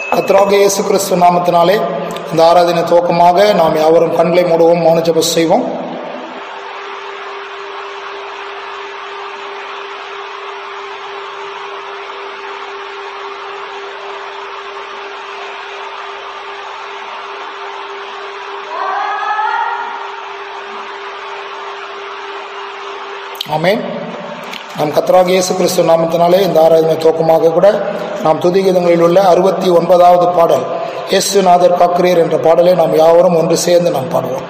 கர்த்தராகிய இயேசு கிறிஸ்து நாமத்தினாலே இந்த ஆராதனை துவக்கமாக நாம் யாவரும் கண்களை மூடுவோம், மௌன ஜெபம் செய்வோம். ஆமென். நம் கர்த்தராகிய இயேசு கிறிஸ்து நாமத்தினாலே இந்த ஆராதனை துவக்கமாக கூட நாம் துதிகீதங்களில் உள்ள 69வது பாடல் இயேசுநாதர் காக்கிறீர் என்ற பாடலை நாம் யாவரும் ஒன்று சேர்ந்து நாம் பாடுவோம்.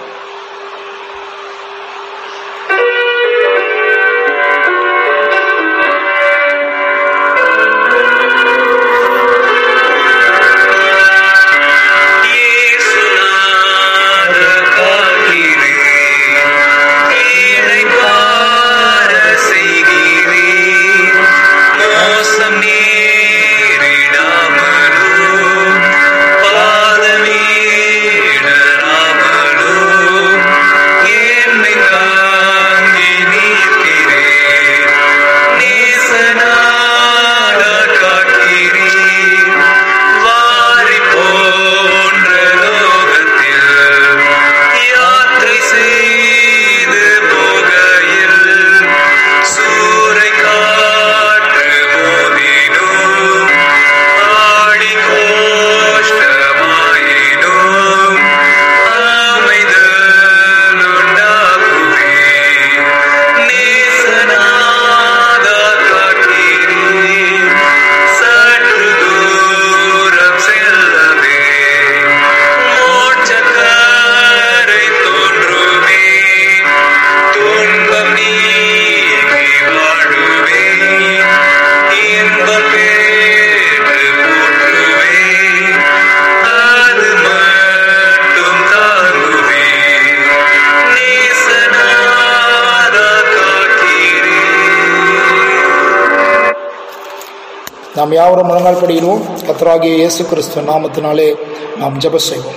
நாம் யாவரும் முழங்கால் படியிடுவோம். கர்த்தராகிய இயேசு கிறிஸ்து நாமத்தினாலே நாம் ஜெபம் செய்வோம்.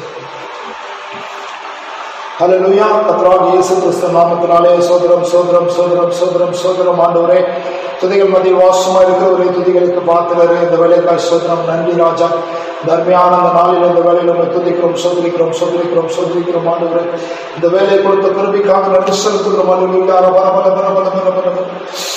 ஹல்லேலூயா. கர்த்தராகிய இயேசு கிறிஸ்து நாமத்தினாலே சோதரம் சோதரம் சோதரம் சோதரம் சோதரம் ஆண்டவரே, துதிகள் மத்தியில் வாசமா இருக்கிறவரே, துதிகளுக்கு பாத்திரரே, இந்த வேலைக்காய் சோதரம். நன்றி ராஜா. தர்மையான அந்த நாளில் இந்த வேலையில் நம்ம துதிக்கிறோம், சோதரிக்கிறோம் சோதரிக்கிறோம் சோதரிக்கிறோம் ஆண்டவரே. இந்த வேலையை கொடுத்த கிருபைக்காக நன்றி செலுத்துகிறோம். ஹல்லேலூயா. பல பல பல பல பல பல பல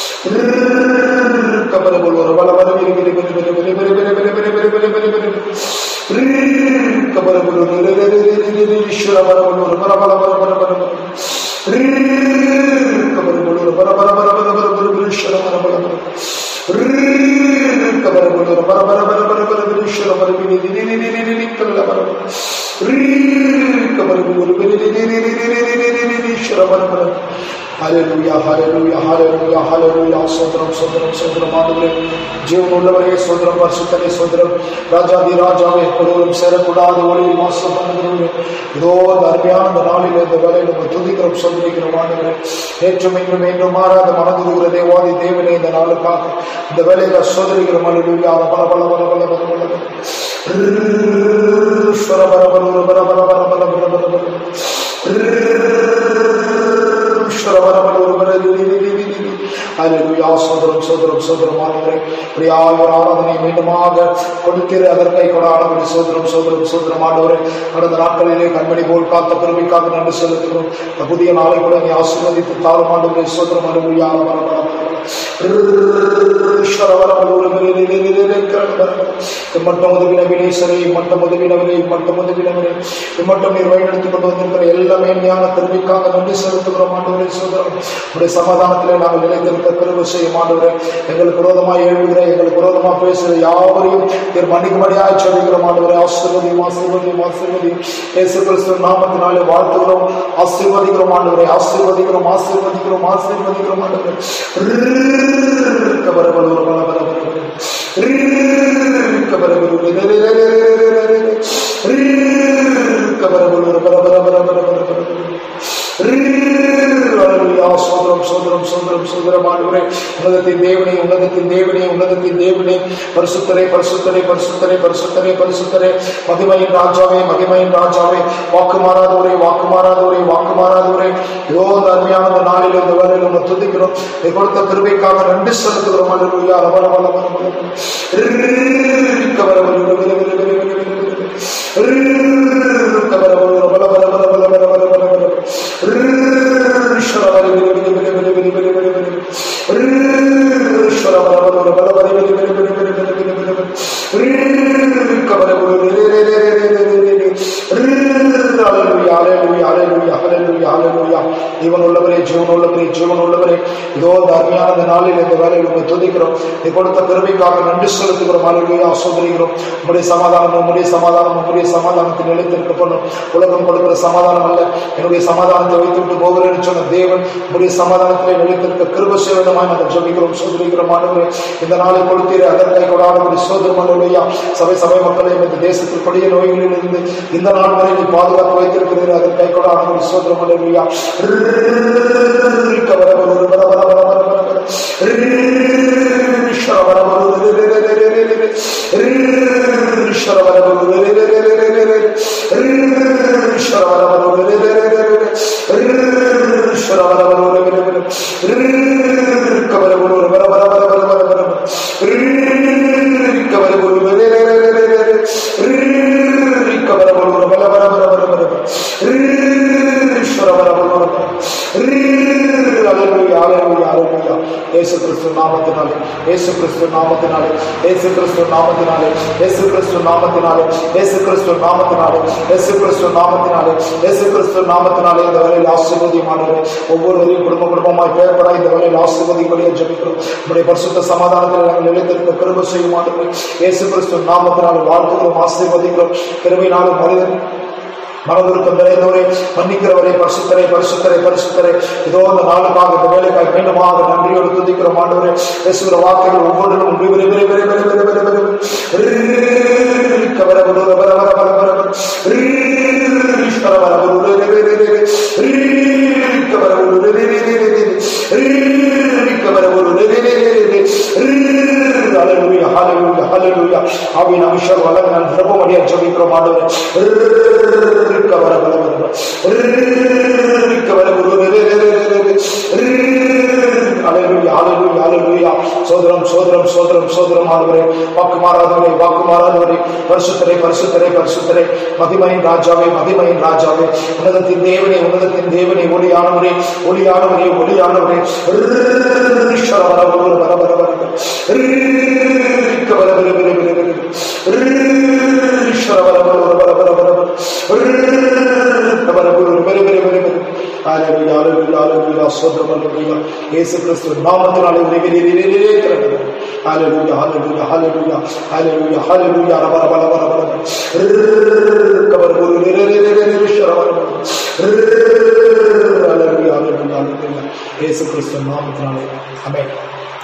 கபரபுல் பல பல பெரிய பெரிய பெரிய பெரிய பெரிய பெரிய பெரிய பெரிய பெரிய பெரிய பெரிய பெரிய பெரிய கபரபுல் ஈஸ்வர பரபுல் பல பல பல பல பல கபரபுல் பல பல பல பல பல ஈஸ்வர பல பல பல கபரபுல் பல பல பல பல பல ஈஸ்வர பல பல கல்ல பல கபரபுல் ஈஸ்வர பல பல. ஹல்லேலூயா ஹல்லேலூயா ஹல்லேலூயா ஹல்லேலூயா. சோதரம் சோதரம் சோதரம் ஆண்டவரே, ஜீவன் உள்ளவரே சோதரம், பரிசுத்தரே சோதரம், ராஜாதி ராஜாவே, ஒருவரும் சேரக்கூடாத ஒளியில் மாசம் பண்ணுகிறவரே, இதோ இந்த அருமையான இந்த நாளில் இந்த வேலையை நம்ம துதிக்கிறோம் சோதரிக்கிறோம் ஆண்டவரே. நேற்றும் இன்றும் மீண்டும் மாறாத மனதுருகிற தேவாதி தேவனே, இந்த நாளுக்காக இந்த வேலையில சோதரிக்கிறோம். ஹல்லேலூயா. பல பல பல பல பல பல பல ஸ்வர பல பல பல பல பல பல பல பல பல சோதரம் சோதரம் சோதரம் ஆண்டவரே, ஆராதனை மீண்டுமாக கொடுக்கிற அதற்கை கூட ஆண்டவரே சோதரம் சோதரம் சோதரம் ஆண்டவரே. கடந்த நாட்களிலே கண்மணி போல் காத்த பெருமைக்காக நன்றி செலுத்துகிறோம். புதிய நாளை கூட நீ ஆசீர்வதித்து தாரும் ஆண்டவரே சோதரம். ஹல்லேலூயா. மட்டும் உதவினவினேசரை மட்டும் உதவினவரை மட்டும் உதவினவரை மட்டும் நீர் வழிநடத்திக் கொண்டு வந்திருக்கிற எல்லா மேன்மையான கருவிக்காக நன்றி செலுத்துகிறோம் ஆண்டவரே சோதரம். உடைய சமாதானத்திலே நாங்கள் நிலைத்திருக்க கருவு செய்யும் ஆண்டவரே. எங்களுக்கு விரோதமாக எழுதுகிற, எங்களுக்கு விரோதமாக பேசுகிற யாவரையும் நீர் மன்னிக்கும்படியாக சொல்லுகிறோம் ஆண்டவரே. ஆசீர்வதியும் ஆசீர்வதியும் ஆசீர்வதியும் இயேசு கிறிஸ்து நாமத்தினாலே வாழ்த்துகிறோம், ஆசீர்வதிக்கிறோம் ஆண்டவரே. ஆசீர்வதிக்கிறோம் ஆசீர்வதிக்கிறோம் ஆசீர்வதிக்கிறோம் ஆண்டவரே. கபரபலூர் பல பல பல கபரபலூர் கபரபலூர் பல பல பல பல பல சோதரம் சோதரம் சோதரம் சோதரம் ஆண்டவரே. உன்னதத்தின் தேவனே உன்னதத்தின் தேவனே உன்னதத்தின் தேவனே, பரிசுத்தரே பரிசுத்தரே பரிசுத்தரே பரிசுத்தரே பரிசுத்தரே, மகிமையின் ராஜாவே மகிமையின் ராஜாவே, வாக்கு மாறாதவரே வாக்கு மாறாதவரே வாக்கு மாறாதவரே. இதோ இந்த அருமையான நாளில் இந்த வேலையில் நம்ம துதிக்கிறோம். நீ கொடுத்த கிருபைக்காக நன்றி செலுத்துகிறோம். ஹல்லேலூயா. ரப ரப ரப ரப ரப இவன் உள்ளவரே, ஜீவன் உள்ளவரே, ஜீவன் உள்ளவரே, இதோ இந்த அருமையான நாளில் இந்த வேலையில் உங்களை துதிக்கிறோம். நீ கொடுத்த பெருமைக்காக நன்றி செலுத்துகிறோம். அல்லேலூயா, ஆசீர்வதிக்கிறோம். உம்முடைய சமாதானம், உம்முடைய சமாதானம், உம்முடைய சமாதானத்தை நிலைத்திருக்கப்படும். உலகம் கொடுக்கிற சமாதானம் அல்ல, என்னுடைய சமாதானத்தை வைத்துவிட்டு போகிறேன்னு சொன்ன தேவன் உம்முடைய சமாதானத்திலே நிலைத்திருக்க கிருபை செய்ய வேண்டுமாய் நாங்கள் ஜெபிக்கிறோம், சோதரிக்கிறோம். ஆண்டவரே, இந்த நாளை கொடுத்தீரே, அதற்கை கொடாதபடி சோதரம். அல்லேலூயா, சபை மக்களை இந்த தேசத்தில் கொடிய நோய்களில் இருந்து இந்த நாள் வரை நீ பாதுகாத்து வைத்திருக்கிறீர்கள், அதற்கை கொடாதபடி சோதரம். அல்லேலூயா, இயேசு கிறிஸ்து நாமத்தினாலே, இயேசு கிறிஸ்து நாமத்தினாலே, இயேசு கிறிஸ்து நாமத்தினாலே, இயேசு கிறிஸ்து நாமத்தினாலே, இயேசு கிறிஸ்து நாமத்தினாலே, இயேசு கிறிஸ்து நாமத்தினாலே, இயேசு கிறிஸ்து நாமத்தினாலே இந்த வேளையில் ஆசீர்வதியுமானவரே, ஒவ்வொருவரையும் குடும்பமாய் பெயர்பட இந்த வேளையில் ஆசீர்வதிபடியே ஜெபிக்கிறோம். உம்முடைய பரிசுத்த சமாதானத்தில் நாங்கள் நிலைத்திருக்க கிருபை செய்யுமானவரே, இயேசு கிறிஸ்து நாமத்தினாலே வாழ்த்துகிறோம், ஆசீர்வதிக்கிறோம். கிருபையினாலும் மனிதன் மனதிருக்கம் நிறைந்தவரே, மன்னிக்கிறவரே, பரிசுத்தரே, பரிசுத்தரே, பரிசுத்தரே, இதோ அந்த நாளுக்காக இந்த வேலைக்காக மீண்டுமாக நன்றியோடு துதிக்கிறோம். ஆண்டவரே, பேசுகிற வார்த்தைகள் ஒவ்வொன்றிலும் ஆவியின் அபிஷேகம் வளர்ந்து நான் பிரபமடியாக ஜெபிக்கிறோம். ஆண்டவரே, சோதரம் சோதரம் சோதரம் சோதரம் ஆண்டவரே, வாக்கு மாறாதவரே, வாக்கு மாறாதவரே, பரிசுத்தரே, பரிசுத்தரே, பரிசுத்தரே, மகிமையின் ராஜாவே, மகிமையின் ராஜாவே, உன்னதத்தின் தேவனே, உன்னதத்தின் தேவனே, ஒளியானவரே, ஒளியானவரே, ஒளியானவரே, இயேசு கிறிஸ்து நாமத்தினாலே இயேசு கிறிஸ்து நாமத்தினாலே ஆமென்.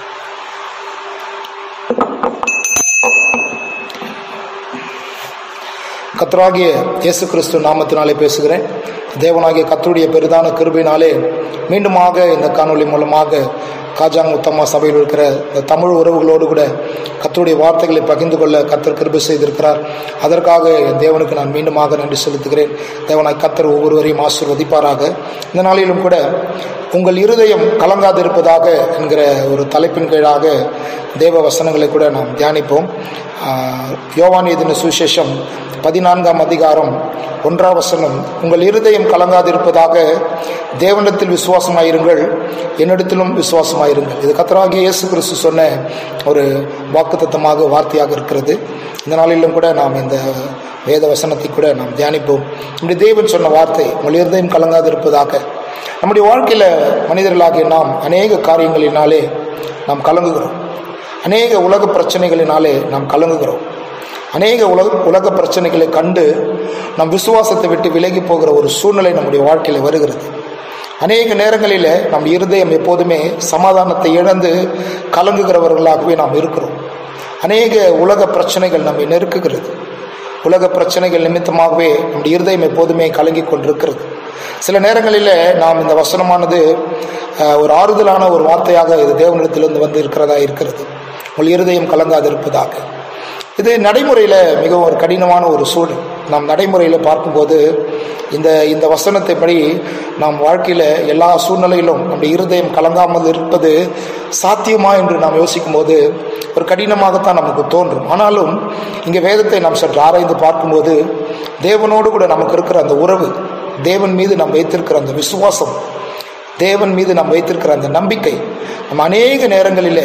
கர்த்தராகிய இயேசு கிறிஸ்து நாமத்தினாலே பேசுகிறேன். தேவனாகிய கர்த்தருடைய பெரிதான கிருபையினாலே மீண்டுமாக இந்த காணொளி மூலமாக காஜாங் உத்தமா சபையில் இருக்கிற இந்த தமிழ் உறவுகளோடு கூட கர்த்தருடைய வார்த்தைகளை பகிர்ந்து கொள்ள கர்த்தர் கிருபை செய்திருக்கிறார். அதற்காக என் தேவனுக்கு நான் மீண்டுமாக நன்றி செலுத்துகிறேன். தேவனாய் கர்த்தர் ஒவ்வொருவரையும் ஆசீர்வதிப்பாராக. இந்த நாளிலும் கூட உங்கள் இருதயம் கலங்காதிருப்பதாக என்கிற ஒரு தலைப்பின் கீழாக தேவ வசனங்களை கூட நாம் தியானிப்போம். யோவான் எழுதின சுவிசேஷம் 14ஆம் அதிகாரம் 1ஆம் வசனம், உங்கள் இருதயம் கலங்காதிருப்பதாக தேவனிடத்தில் விசுவாசமாயிருங்கள், என்னிடத்திலும் விசுவாசமாயிருங்கள். இது கர்த்தராகிய இயேசு கிறிஸ்து சொன்ன ஒரு வாக்குத்தத்தமாக வார்த்தையாக இருக்கிறது. இந்த நாளிலும் கூட நாம் இந்த வேத வசனத்தை கூட நாம் தியானிப்போம். இப்படி தேவன் சொன்ன வார்த்தை, உங்கள் இருதயம் கலங்காதிருப்பதாக. நம்முடைய வாழ்க்கையில் மனிதர்களாகிய நாம் அநேக காரியங்களினாலே நாம் கலங்குகிறோம். அநேக உலக பிரச்சனைகளினாலே நாம் கலங்குகிறோம். அநேக உலக பிரச்சனைகளை கண்டு நம் விசுவாசத்தை விட்டு விலகி போகிற ஒரு சூழ்நிலை நம்முடைய வாழ்க்கையில் வருகிறது. அநேக நேரங்களில் நம் இருதயம் எப்போதுமே சமாதானத்தை இழந்து கலங்குகிறவர்களாகவே நாம் இருக்கிறோம். அநேக உலக பிரச்சனைகள் நம்மை நெருக்குகிறது. உலக பிரச்சனைகள் நிமித்தமாகவே நம்முடைய இருதயம் எப்போதுமே கலங்கி கொண்டிருக்கிறது. சில நேரங்களில் நாம் இந்த வசனமானது ஒரு ஆறுதலான ஒரு வார்த்தையாக இது தேவனிடத்திலிருந்து வந்து இருக்கிறதா இருக்கிறது. உங்கள் இருதயம் கலங்காதிருப்பதாக. இது நடைமுறையில் மிகவும் ஒரு கடினமான ஒரு சூழல். நாம் நடைமுறையில் பார்க்கும்போது இந்த வசனத்தை படி நாம் வாழ்க்கையில் எல்லா சூழ்நிலையிலும் நம்முடைய இருதயம் கலங்காமல் இருப்பது சாத்தியமா என்று நாம் யோசிக்கும் போது ஒரு கடினமாகத்தான் நமக்கு தோன்றும். ஆனாலும் இங்கே வேதத்தை நாம் சற்று ஆராய்ந்து பார்க்கும்போது தேவனோடு கூட நமக்கு இருக்கிற அந்த உறவு, தேவன் மீது நாம் வைத்திருக்கிற அந்த விசுவாசம், தேவன் மீது நாம் வைத்திருக்கிற அந்த நம்பிக்கை, நம்ம அநேக நேரங்களில்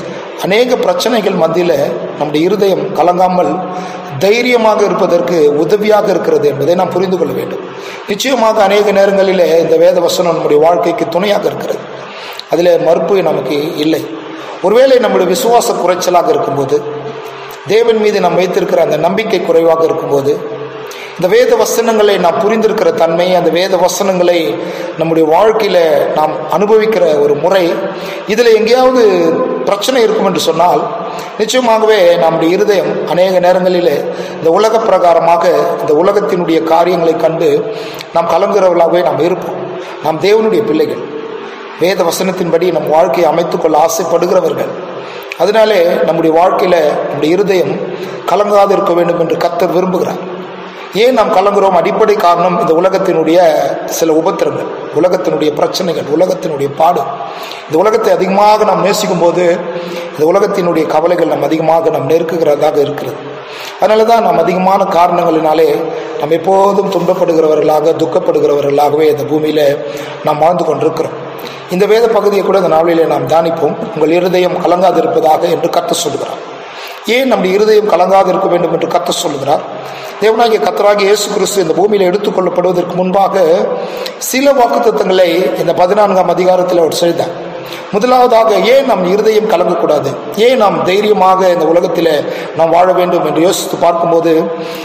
அநேக பிரச்சனைகள் மத்தியில் நம்முடைய இருதயம் கலங்காமல் தைரியமாக இருப்பதற்கு உதவியாக இருக்கிறது என்பதை நாம் புரிந்து கொள்ள வேண்டும். நிச்சயமாக அநேக நேரங்களில் இந்த வேத வசனம் நம்முடைய வாழ்க்கைக்கு துணையாக இருக்கிறது, அதில் மறுப்பு நமக்கு இல்லை. ஒருவேளை நம்முடைய விசுவாச குறைச்சலாக இருக்கும்போது, தேவன் மீது நாம் வைத்திருக்கிற அந்த நம்பிக்கை குறைவாக இருக்கும்போது, இந்த வேத வசனங்களை நாம் புரிந்திருக்கிற தன்மை, அந்த வேத வசனங்களை நம்முடைய வாழ்க்கையில் நாம் அனுபவிக்கிற ஒரு முறை, இதில் எங்கேயாவது பிரச்சனை இருக்கும் என்று சொன்னால் நிச்சயமாகவே நம்முடைய இருதயம் அநேக நேரங்களில் இந்த உலக பிரகாரமாக இந்த உலகத்தினுடைய காரியங்களை கண்டு நாம் கலங்குறவர்களாகவே நாம் இருப்போம். நாம் தேவனுடைய பிள்ளைகள், வேத வசனத்தின்படி நம் வாழ்க்கையை அமைத்துக்கொள்ள ஆசைப்படுகிறவர்கள். அதனாலே நம்முடைய வாழ்க்கையில் நம்முடைய இருதயம் கலங்காது இருக்க வேண்டும் என்று கர்த்தர் விரும்புகிறார். ஏன் நாம் கலங்குறோம்? அடிப்படை காரணம் இந்த உலகத்தினுடைய சில உபத்திரங்கள், உலகத்தினுடைய பிரச்சனைகள், உலகத்தினுடைய பாடு. இந்த உலகத்தை அதிகமாக நாம் நேசிக்கும் போது இந்த உலகத்தினுடைய கவலைகள் நாம் அதிகமாக நாம் நெருக்குகிறதாக இருக்கிறது. அதனால தான் நாம் அதிகமான காரணங்களினாலே நாம் எப்போதும் துன்பப்படுகிறவர்களாக, துக்கப்படுகிறவர்களாகவே இந்த பூமியில் நாம் வாழ்ந்து கொண்டிருக்கிறோம். இந்த வேத பகுதியை கூட இந்த நாளிலே நாம் தியானிப்போம். உங்கள் இருதயம் கலங்காது இருப்பதாக என்று கர்த்தர் சொல்கிறார். ஏன் நம்முடைய இருதயம் கலங்காது இருக்க வேண்டும் என்று கர்த்தர் சொல்கிறார்? தேவனாகிய கர்த்தராகிய இயேசு கிறிஸ்து இந்த பூமியில் எடுத்துக்கொள்ளப்படுவதற்கு முன்பாக சில வாக்குத்தத்தங்களை இந்த 14ஆம் அதிகாரத்தில் அவர் செய்தார். முதலாவதாக, ஏன் நம் இருதயம் கலங்கக்கூடாது, ஏன் நாம் தைரியமாக இந்த உலகத்தில் நாம் வாழ வேண்டும் என்று யோசித்து பார்க்கும்போது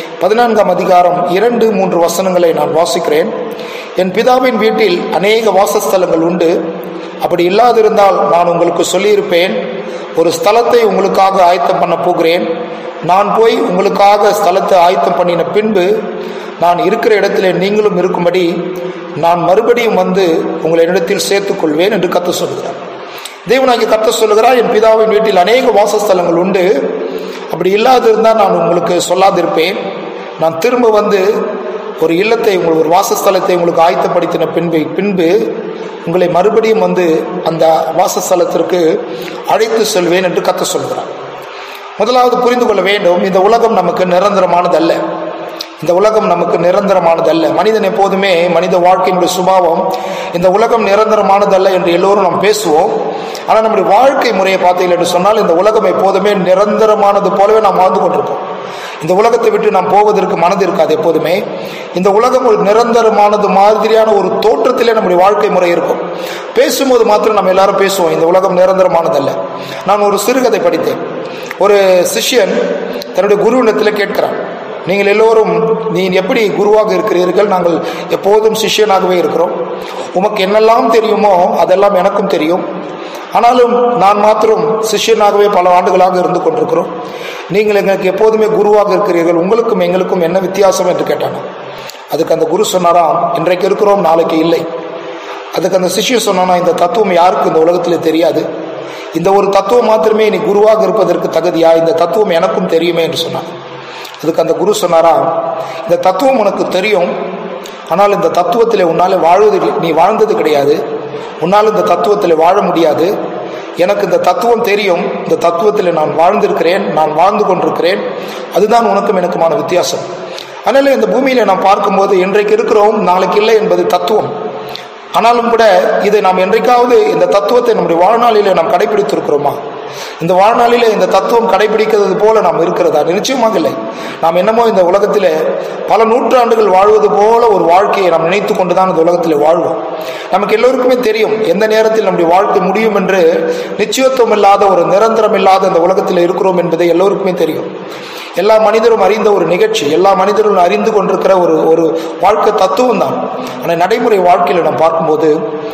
14ஆம் அதிகாரம் 2-3 வசனங்களை நான் வாசிக்கிறேன். என் பிதாவின் வீட்டில் அநேக வாசஸ்தலங்கள் உண்டு, அப்படி இல்லாதிருந்தால் நான் உங்களுக்கு சொல்லியிருப்பேன். ஒரு ஸ்தலத்தை உங்களுக்காக ஆயத்தம் பண்ண போகிறேன். நான் போய் உங்களுக்காக ஸ்தலத்தை ஆயத்தம் பண்ணின பின்பு நான் இருக்கிற இடத்துல நீங்களும் இருக்கும்படி நான் மறுபடியும் வந்து உங்களை என்னிடத்தில் சேர்த்துக் கொள்வேன் என்று கர்த்தர் சொல்கிறார். தேவனாகிய கர்த்தர் சொல்கிறார், என் பிதாவின் வீட்டில் அநேக வாசஸ்தலங்கள் உண்டு, அப்படி இல்லாதிருந்தால் நான் உங்களுக்கு சொல்லாதிருப்பேன். நான் திரும்ப வந்து ஒரு இல்லத்தை, ஒரு வாசஸ்தலத்தை உங்களுக்கு ஆயத்தப்படுத்தின பின்பு உங்களை மறுபடியும் வந்து அந்த வாசஸ்தலத்திற்கு அழைத்து செல்வேன் என்று கர்த்தர் சொல்கிறார். முதலாவது புரிந்து கொள்ள வேண்டும், இந்த உலகம் நமக்கு நிரந்தரமானதல்ல. இந்த உலகம் நமக்கு நிரந்தரமானதல்ல. மனிதன் எப்போதுமே, மனித வாழ்க்கையினுடைய சுபாவம் இந்த உலகம் நிரந்தரமானதல்ல என்று எல்லோரும் நாம் பேசுவோம். ஆனால் நம்முடைய வாழ்க்கை முறையை பார்த்தீர்கள் என்று சொன்னால் இந்த உலகம் எப்போதுமே நிரந்தரமானது போலவே நாம் வாழ்ந்து கொண்டிருக்கோம். இந்த உலகத்தை விட்டு நாம் போவதற்கு மனது இருக்காது. எப்போதுமே இந்த உலகம் ஒரு நிரந்தரமானது மாதிரியான ஒரு தோற்றத்திலே நம்முடைய வாழ்க்கை முறை இருக்கும். பேசும்போது மாத்திரம் நம்ம எல்லாரும் பேசுவோம், இந்த உலகம் நிரந்தரமானதல்ல. நான் ஒரு சிறுகதை படித்தேன். ஒரு சிஷ்யன் தன்னுடைய குருவிடத்தில் கேட்கிறான், நீங்கள் எல்லோரும் நீ எப்படி குருவாக இருக்கிறீர்கள்? நாங்கள் எப்போதும் சிஷ்யனாகவே இருக்கிறோம். உமக்கு என்னெல்லாம் தெரியுமோ அதெல்லாம் எனக்கும் தெரியும். ஆனாலும் நான் மாத்திரம் சிஷ்யனாகவே பல ஆண்டுகளாக இருந்து கொண்டிருக்கிறோம். நீங்கள் எங்களுக்கு எப்போதுமே குருவாக இருக்கிறீர்கள், உங்களுக்கும் எங்களுக்கும் என்ன வித்தியாசம் என்று கேட்டாங்க. அதுக்கு அந்த குரு சொன்னாராம், இன்றைக்கு இருக்கிறோம், நாளைக்கு இல்லை. அதுக்கு அந்த சிஷ்யன் சொன்னானா, இந்த தத்துவம் யாருக்கு இந்த உலகத்தில் தெரியாது. இந்த ஒரு தத்துவம் மாத்திரமே நீ குருவாக இருப்பதற்கு தகுதியா? இந்த தத்துவம் எனக்கும் தெரியுமே என்று சொன்னான். அதுக்கு அந்த குரு சொன்னாரா, இந்த தத்துவம் உனக்கு தெரியும், ஆனால் இந்த தத்துவத்தில் உன்னால் நீ வாழ்ந்தது கிடையாது. உன்னால் இந்த தத்துவத்தில் வாழ முடியாது. எனக்கு இந்த தத்துவம் தெரியும், இந்த தத்துவத்தில் நான் வாழ்ந்திருக்கிறேன், நான் வாழ்ந்து கொண்டிருக்கிறேன். அதுதான் உனக்கும் எனக்குமான வித்தியாசம். அதனால இந்த பூமியில நாம் பார்க்கும்போது இன்றைக்கு இருக்கிறோம், நாளைக்கு இல்லை என்பது தத்துவம். ஆனாலும் கூட இதை நாம் என்றைக்காவது இந்த தத்துவத்தை நம்முடைய வாழ்நாளிலே நாம் கடைபிடித்திருக்கிறோமா? இந்த வாழ்நாளிலே இந்த தத்துவம் கடைபிடிக்கிறது போல நாம் இருக்கிறதா? நிச்சயமாக இல்லை. நாம் என்னமோ இந்த உலகத்திலே பல நூற்றாண்டுகள் வாழ்வது போல ஒரு வாழ்க்கையை நாம் நினைத்து கொண்டுதான் இந்த உலகத்தில் வாழ்வோம். நமக்கு எல்லோருக்குமே தெரியும் எந்த நேரத்தில் நம்முடைய வாழ்க்கை முடியும் என்று. நிச்சயத்துவம் இல்லாத, ஒரு நிரந்தரம் இல்லாத இந்த உலகத்தில் இருக்கிறோம் என்பதை எல்லோருக்குமே தெரியும். எல்லா மனிதரும் அறிந்த ஒரு நிகழ்ச்சி, எல்லா மனிதரும் அறிந்து கொண்டிருக்கிற ஒரு வாழ்க்கை தத்துவம் தான். ஆனால் நடைமுறை வாழ்க்கையில் நாம் பார்க்கும்போது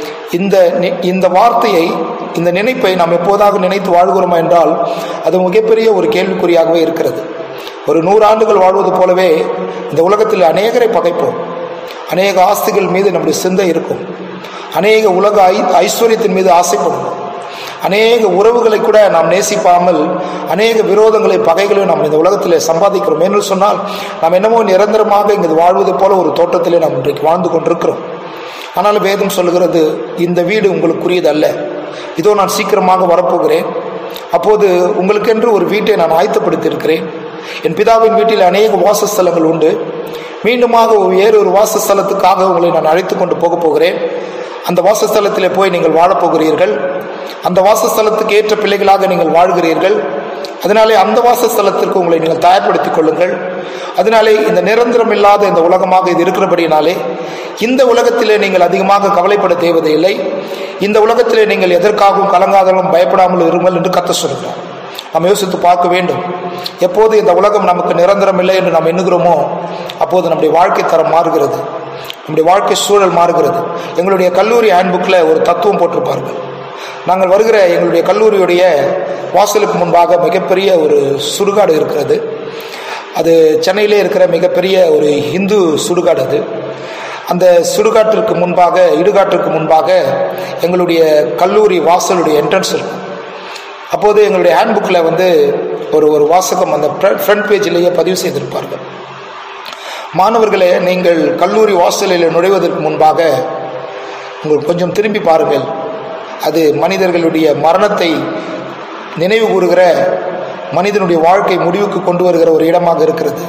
இந்த வார்த்தையை, இந்த நினைப்பை நாம் எப்போதாக நினைத்து வாழ்கிறோமா என்றால் அது மிகப்பெரிய ஒரு கேள்விக்குறியாகவே இருக்கிறது. ஒரு 100 ஆண்டுகள் வாழ்வது போலவே இந்த உலகத்தில் அநேகரை பகைப்போம். அநேக ஆஸ்திகள் மீது நம்முடைய சிந்தை இருக்கும். அநேக உலக ஐஸ்வர்யத்தின் மீது ஆசைப்படுவோம். அநேக உறவுகளை கூட நாம் நேசிப்பாமல் அநேக விரோதங்களை பகைகளையும் நாம் இந்த உலகத்திலே சம்பாதிக்கிறோம். என்று சொன்னால் நாம் என்னமோ நிரந்தரமாக இங்கு வாழ்வது போல ஒரு தோட்டத்திலே நாம் இன்றைக்கு வாழ்ந்து கொண்டிருக்கிறோம். ஆனால் வேதம் சொல்கிறது, இந்த வீடு உங்களுக்குரியது அல்ல, இதோ நான் சீக்கிரமாக வரப்போகிறேன், அப்போது உங்களுக்கென்று ஒரு வீட்டை நான் ஆயத்தப்படுத்தி இருக்கிறேன். என் பிதாவின் வீட்டில் அநேக வாசஸ்தலங்கள் உண்டு, மீண்டுமாக வேறொரு வாசஸ்தலத்துக்காக உங்களை நான் அழைத்து கொண்டு போகிறேன். அந்த வாசஸ்தலத்திலே போய் நீங்கள் வாழப்போகிறீர்கள். அந்த வாசஸ்தலத்துக்கு ஏற்ற பிள்ளைகளாக நீங்கள் வாழ்கிறீர்கள். அதனாலே அந்த வாசஸ்தலத்திற்கு உங்களை நீங்கள் தயார்படுத்திக் கொள்ளுங்கள். அதனாலே இந்த நிரந்தரம் இல்லாத இந்த உலகமாக இது இருக்கிறபடினாலே இந்த உலகத்திலே நீங்கள் அதிகமாக கவலைப்பட தேவையில்லை. இந்த உலகத்திலே நீங்கள் எதற்காகவும் கலங்காதலும் பயப்படாமல் இருங்கள் என்று கர்த்தர் சொல்கிறார். நாம் யோசித்து பார்க்க வேண்டும். எப்போது இந்த உலகம் நமக்கு நிரந்தரம் இல்லை என்று நாம் எண்ணுகிறோமோ அப்போது நம்முடைய வாழ்க்கை தரம் மாறுகிறது, நம்முடைய வாழ்க்கை சூழல் மாறுகிறது. எங்களுடைய கல்லூரி ஹேண்ட்புக்கில் ஒரு தத்துவம் போட்டிருப்பார்கள். நாங்கள் வருகிற எங்களுடைய கல்லூரியுடைய வாசலுக்கு முன்பாக மிகப்பெரிய ஒரு சுடுகாடு இருக்கிறது. அது சென்னையிலே இருக்கிற மிகப்பெரிய ஒரு இந்து சுடுகாடு. அது அந்த சுடுகாட்டிற்கு முன்பாக, இடுகாட்டிற்கு முன்பாக எங்களுடைய கல்லூரி வாசலுடைய என்ட்ரன்ஸ் இருக்கும். அப்போது எங்களுடைய ஹேண்ட்புக்கில் ஒரு வாசகம் அந்த ஃப்ரண்ட் பேஜிலேயே பதிவு செய்திருப்பார்கள். மாணவர்களே, நீங்கள் கல்லூரி வாசலில் நுழைவதற்கு முன்பாக உங்களுக்கு கொஞ்சம் திரும்பி பாருங்கள். அது மனிதர்களுடைய மரணத்தை நினைவு கூறுகிற, மனிதனுடைய வாழ்க்கை முடிவுக்கு கொண்டு வருகிற ஒரு இடமாக இருக்கிறது.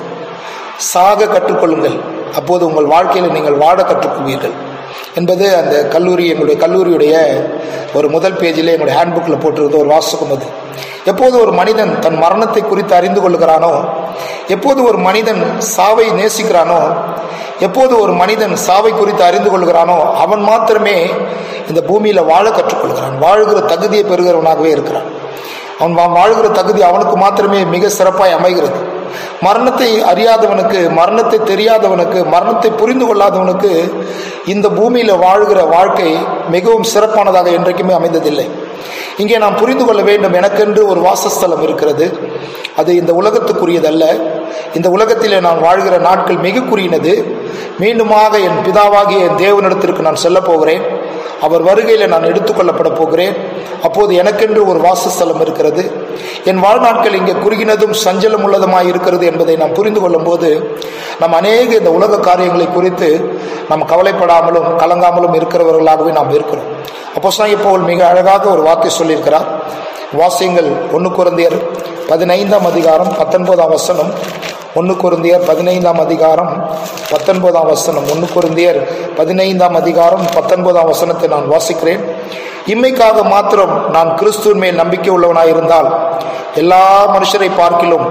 சாக கற்றுக்கொள்ளுங்கள், அப்போது உங்கள் வாழ்க்கையில் நீங்கள் வாழ கற்றுக்கொள்வீர்கள் என்பது அந்த எங்களுடைய கல்லூரியுடைய ஒரு முதல் பேஜிலே எங்களுடைய ஹேண்ட்புக்கில் போட்டிருந்த ஒரு வாசகம். அது எப்போது ஒரு மனிதன் தன் மரணத்தை குறித்து அறிந்து கொள்ளுகிறானோ, எப்போது ஒரு மனிதன் சாவை நேசிக்கிறானோ, எப்போது ஒரு மனிதன் சாவை குறித்து அறிந்து கொள்கிறானோ அவன் மாத்திரமே இந்த பூமியில வாழ கற்றுக்கொள்கிறான், வாழ்கிற தகுதியை பெறுகிறவனாகவே இருக்கிறான். அவன் வாழ்கிற தகுதி அவனுக்கு மாத்திரமே மிக சிறப்பாய் அமைகிறது. மரணத்தை அறியாதவனுக்கு, மரணத்தை தெரியாதவனுக்கு, மரணத்தை புரிந்து கொள்ளாதவனுக்கு இந்த பூமியில வாழ்கிற வாழ்க்கை மிகவும் சிறப்பானதாக என்றைக்குமே அமைந்ததில்லை. இங்கே நாம் புரிந்து கொள்ள வேண்டும், எனக்கென்று ஒரு வாசஸ்தலம் இருக்கிறது. அது இந்த உலகத்துக்குரியதல்ல. இந்த உலகத்திலே நான் வாழ்கிற நாட்கள் மிக குறியினது. மீண்டுமாக என் பிதாவாகிய என் தேவனிடத்திற்கு நான் செல்ல போகிறேன். அவர் வருகையில் நான் எடுத்துக்கொள்ளப்பட போகிறேன். அப்போது எனக்கென்று ஒரு வாசஸ்தலம் இருக்கிறது. என் வாழ்நாட்கள் இங்கே குறுகினதும் சஞ்சலம் உள்ளதுமாய் இருக்கிறது என்பதை நாம் புரிந்து கொள்ளும் போது நாம் அநேக இந்த உலக காரியங்களை குறித்து நாம் கவலைப்படாமலும் கலங்காமலும் இருக்கிறவர்களாகவே நாம் இருக்கிறோம். அப்போஸ்தலனாகிய பவுல் மிக அழகாக ஒரு வார்த்தை சொல்லியிருக்கிறார். வாசியங்கள் 1 கொரிந்தியர் 15ஆம் அதிகாரம் 19ஆம் வசனம். 1 கொரிந்தியர் 15ஆம் அதிகாரம் 19ஆம் வசனம். 1 கொரிந்தியர் 15ஆம் அதிகாரம் 19ஆம் வசனத்தை நான் வாசிக்கிறேன். இம்மைக்காக மாத்திரம் நான் கிறிஸ்துவின் மேல் நம்பிக்கை உள்ளவனாயிருந்தால் எல்லா மனுஷரை பார்க்கிலும்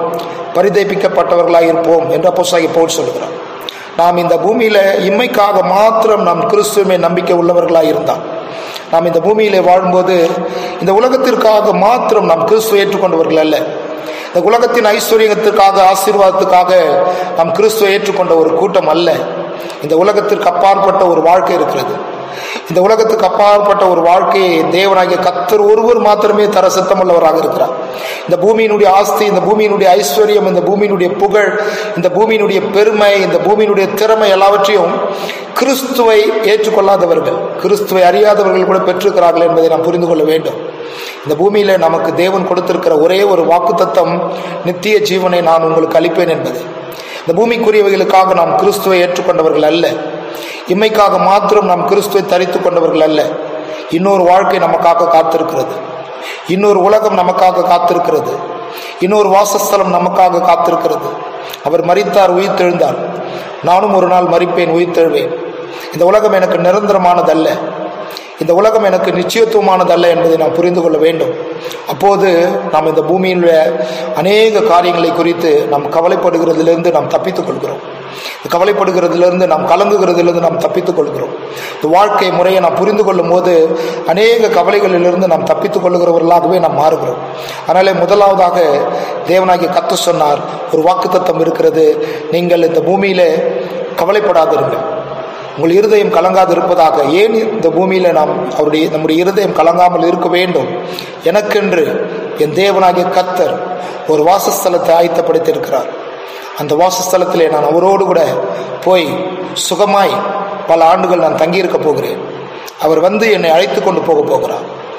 பரிதபிக்கப்பட்டவர்களாயிருப்போம் என்று அப்போஸ்தலனாகிய பவுல் சொல்கிறார். நாம் இந்த பூமியில இம்மைக்காக மாத்திரம் நாம் கிறிஸ்துவின் மேல் நம்பிக்கை உள்ளவர்களாயிருந்தால், நாம் இந்த பூமியிலே வாழும்போது இந்த உலகத்திற்காக மாத்திரம் நாம் கிறிஸ்துவை ஏற்றுக்கொண்டவர்கள் அல்ல. இந்த உலகத்தின் ஐஸ்வர்யத்திற்காக, ஆசீர்வாதத்துக்காக நாம் கிறிஸ்துவை ஏற்றுக்கொண்ட ஒரு கூட்டம் அல்ல. இந்த உலகத்திற்கு அப்பாற்பட்ட ஒரு வாழ்க்கை இருக்கிறது. இந்த உலகத்துக்கு அப்பாற்பட்ட ஒரு வாழ்க்கையை தேவனாகிய கர்த்தர் ஒருவர் மாத்திரமே தர சித்தமுள்ளவராக இருக்கிறார். இந்த பூமியினுடைய ஆஸ்தி, இந்த பூமியினுடைய ஐஸ்வர்யம், இந்த பூமியினுடைய புகழ், இந்த பூமியினுடைய பெருமை, இந்த பூமியினுடைய திறமை எல்லாவற்றையும் கிறிஸ்துவை ஏற்றுக்கொள்ளாதவர்கள், கிறிஸ்துவை அறியாதவர்கள் கூட பெற்றிருக்கிறார்கள் என்பதை நாம் புரிந்து கொள்ள வேண்டும். இந்த பூமியில நமக்கு தேவன் கொடுத்திருக்கிற ஒரே ஒரு வாக்குத்தத்தம், நித்திய ஜீவனை நான் உங்களுக்கு அளிப்பேன் என்பது. இந்த பூமிக்குரியவைகளுக்காக நாம் கிறிஸ்துவை ஏற்றுக்கொண்டவர்கள் அல்ல. இம்மைக்காக மாத்திரம் நாம் கிறிஸ்துவை தரித்து கொண்டவர்கள் அல்ல. இன்னொரு வாழ்க்கை நமக்காக காத்திருக்கிறது. இன்னொரு உலகம் நமக்காக காத்திருக்கிறது. இன்னொரு வாசஸ்தலம் நமக்காக காத்திருக்கிறது. அவர் மரித்தார், உயிர்த்தெழுந்தார். நானும் ஒரு நாள் மரிப்பேன், உயிர்த்தெழுவேன். இந்த உலகம் எனக்கு நிரந்தரமானதல்ல. இந்த உலகம் எனக்கு நிச்சயத்துவமானதல்ல என்பதை நாம் புரிந்து கொள்ள வேண்டும். அப்போது நாம் இந்த பூமியில் அநேக காரியங்களை குறித்து நாம் கவலைப்படுகிறதிலிருந்து நாம் தப்பித்துக் கொள்கிறோம். கவலைப்படுகிறதிலிருந்து, நாம் கலங்குகிறதிலிருந்து நாம் தப்பித்துக் கொள்கிறோம். இந்த வாழ்க்கை முறையை நாம் புரிந்து கொள்ளும் போது அநேக கவலைகளிலிருந்து நாம் தப்பித்துக் கொள்ளுகிறவர்களாகவே நாம் மாறுகிறோம். அதனாலே முதலாவதாக தேவனாகிய கர்த்தர் சொன்னார், ஒரு வாக்குத்தத்தம் இருக்கிறது. நீங்கள் இந்த பூமியில கவலைப்படாதிருங்கள், உங்கள் இருதயம் கலங்காது இருப்பதாக. ஏன் இந்த பூமியில நம்முடைய இருதயம் கலங்காமல் இருக்க வேண்டும்? எனக்கென்று என் தேவனாகிய கர்த்தர் ஒரு வாசஸ்தலத்தை ஆயத்தப்படுத்தி இருக்கிறார். அந்த வாசஸ்தலத்திலே நான் அவரோடு கூட போய் சுகமாய் பல ஆண்டுகள் நான் தங்கியிருக்க போகிறேன். அவர் வந்து என்னை அழைத்து கொண்டு போகிறார்.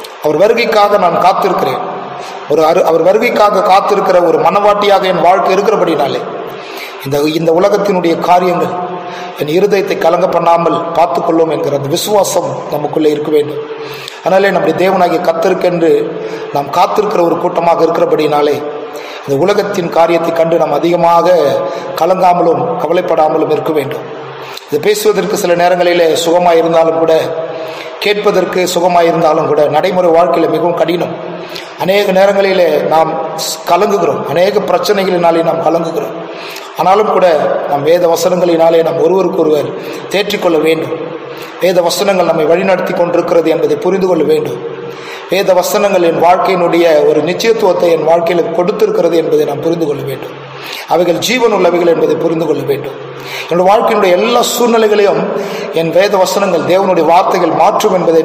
அவர் வருகைக்காக நான் காத்திருக்கிறேன். அவர் வருகைக்காக காத்திருக்கிற ஒரு மனவாட்டியாக என் வாழ்க்கை இருக்கிறபடினாலே இந்த உலகத்தினுடைய காரியங்கள் என் இருதயத்தை கலங்க பண்ணாமல் பார்த்துக்கொள்ளும் என்கிற அந்த விசுவாசம் நமக்குள்ளே இருக்க வேண்டும். அதனாலே நம்முடைய தேவனாகிய கர்த்தருக்கென்று நாம் காத்திருக்கிற ஒரு கூட்டமாக இருக்கிறபடினாலே இந்த உலகத்தின் காரியத்தை கண்டு நாம் அதிகமாக கலங்காமலும் கவலைப்படாமலும் இருக்க வேண்டும். இது பேசுவதற்கு சில நேரங்களிலே சுகமாக இருந்தாலும் கூட, கேட்பதற்கு சுகமாக இருந்தாலும் கூட, நடைமுறை வாழ்க்கையில் மிகவும் கடினம். அநேக நேரங்களிலே நாம் கலங்குகிறோம், அநேக பிரச்சனைகளினாலே நாம் கலங்குகிறோம். ஆனாலும் கூட நாம் வேத வசனங்களினாலே நாம் ஒருவருக்கொருவர் தேற்றிக்கொள்ள வேண்டும். வேத வசனங்கள் நம்மை வழிநடத்தி கொண்டிருக்கிறது என்பதை புரிந்து கொள்ள வேண்டும். வேத வசனங்கள் என் வாழ்க்கையினுடைய ஒரு நிச்சயத்துவத்தை என் வாழ்க்கையில் கொடுத்திருக்கிறது என்பதை நாம் புரிந்து கொள்ள வேண்டும். அவைகள் ஜீவன் உள்ளவைகள் என்பதை புரிந்து கொள்ள வேண்டும். என்னுடைய வாழ்க்கையினுடைய எல்லா சூழ்நிலைகளையும் என் வேத வசனங்கள், தேவனுடைய வார்த்தைகள் மாற்றும் என்பதை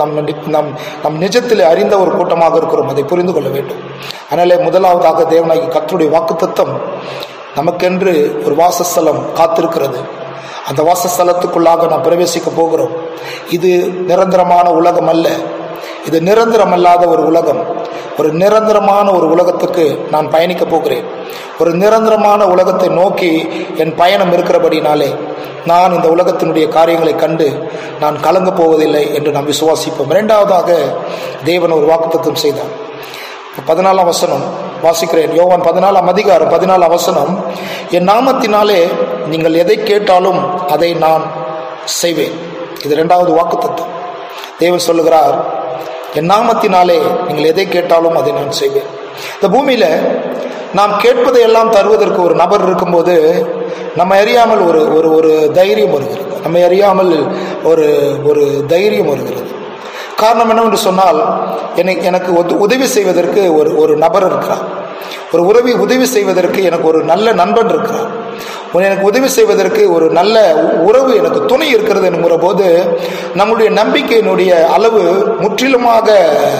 நம் நிஜத்தில் அறிந்த ஒரு கூட்டமாக இருக்கிறோம். அதை புரிந்து கொள்ள வேண்டும். அதனாலே முதலாவதாக தேவனாகிய கர்த்தருடைய வாக்குத்தத்தம் நமக்கென்று ஒரு வாசஸ்தலம் காத்திருக்கிறது. அந்த வாசஸ்தலத்துக்குள்ளாக நாம் பிரவேசிக்க போகிறோம். இது நிரந்தரமான உலகம் அல்ல, இது நிரந்தரமல்லாத ஒரு உலகம். ஒரு நிரந்தரமான ஒரு உலகத்துக்கு நான் பயணிக்க போகிறேன். ஒரு நிரந்தரமான உலகத்தை நோக்கி என் பயணம் இருக்கிறபடினாலே நான் இந்த உலகத்தினுடைய காரியங்களை கண்டு நான் கலங்க போவதில்லை என்று நாம் விசுவாசிப்போம். இரண்டாவதாக தேவன் ஒரு வாக்குத்தத்தம் செய்தார். 14ஆம் வசனம் வாசிக்கிறேன். யோவான் 14ஆம் அதிகாரம் 14ஆம் வசனம், என் நாமத்தினாலே நீங்கள் எதை கேட்டாலும் அதை நான் செய்வேன். இது இரண்டாவது வாக்குத்தத்தம். தேவன் சொல்லுகிறார், என் நாமத்தினாலே நீங்கள் எதை கேட்டாலும் அதை நான் செய்வேன். இந்த பூமியில நாம் கேட்பதை எல்லாம் தருவதற்கு ஒரு நபர் இருக்கும்போது நம்ம அறியாமல் ஒரு தைரியம் வருகிறது. நம்ம அறியாமல் ஒரு தைரியம் வருகிறது. காரணம் என்னவென்று சொன்னால், எனக்கு உதவி செய்வதற்கு ஒரு நபர் இருக்கிறார். ஒரு உதவி செய்வதற்கு எனக்கு ஒரு நல்ல நண்பன் இருக்கிறார். எனக்கு உதவி செய்வதற்கு ஒரு நல்ல உறவு, எனக்கு துணை இருக்கிறது என்கிற போது நம்முடைய நம்பிக்கையினுடைய அளவு முற்றிலுமாக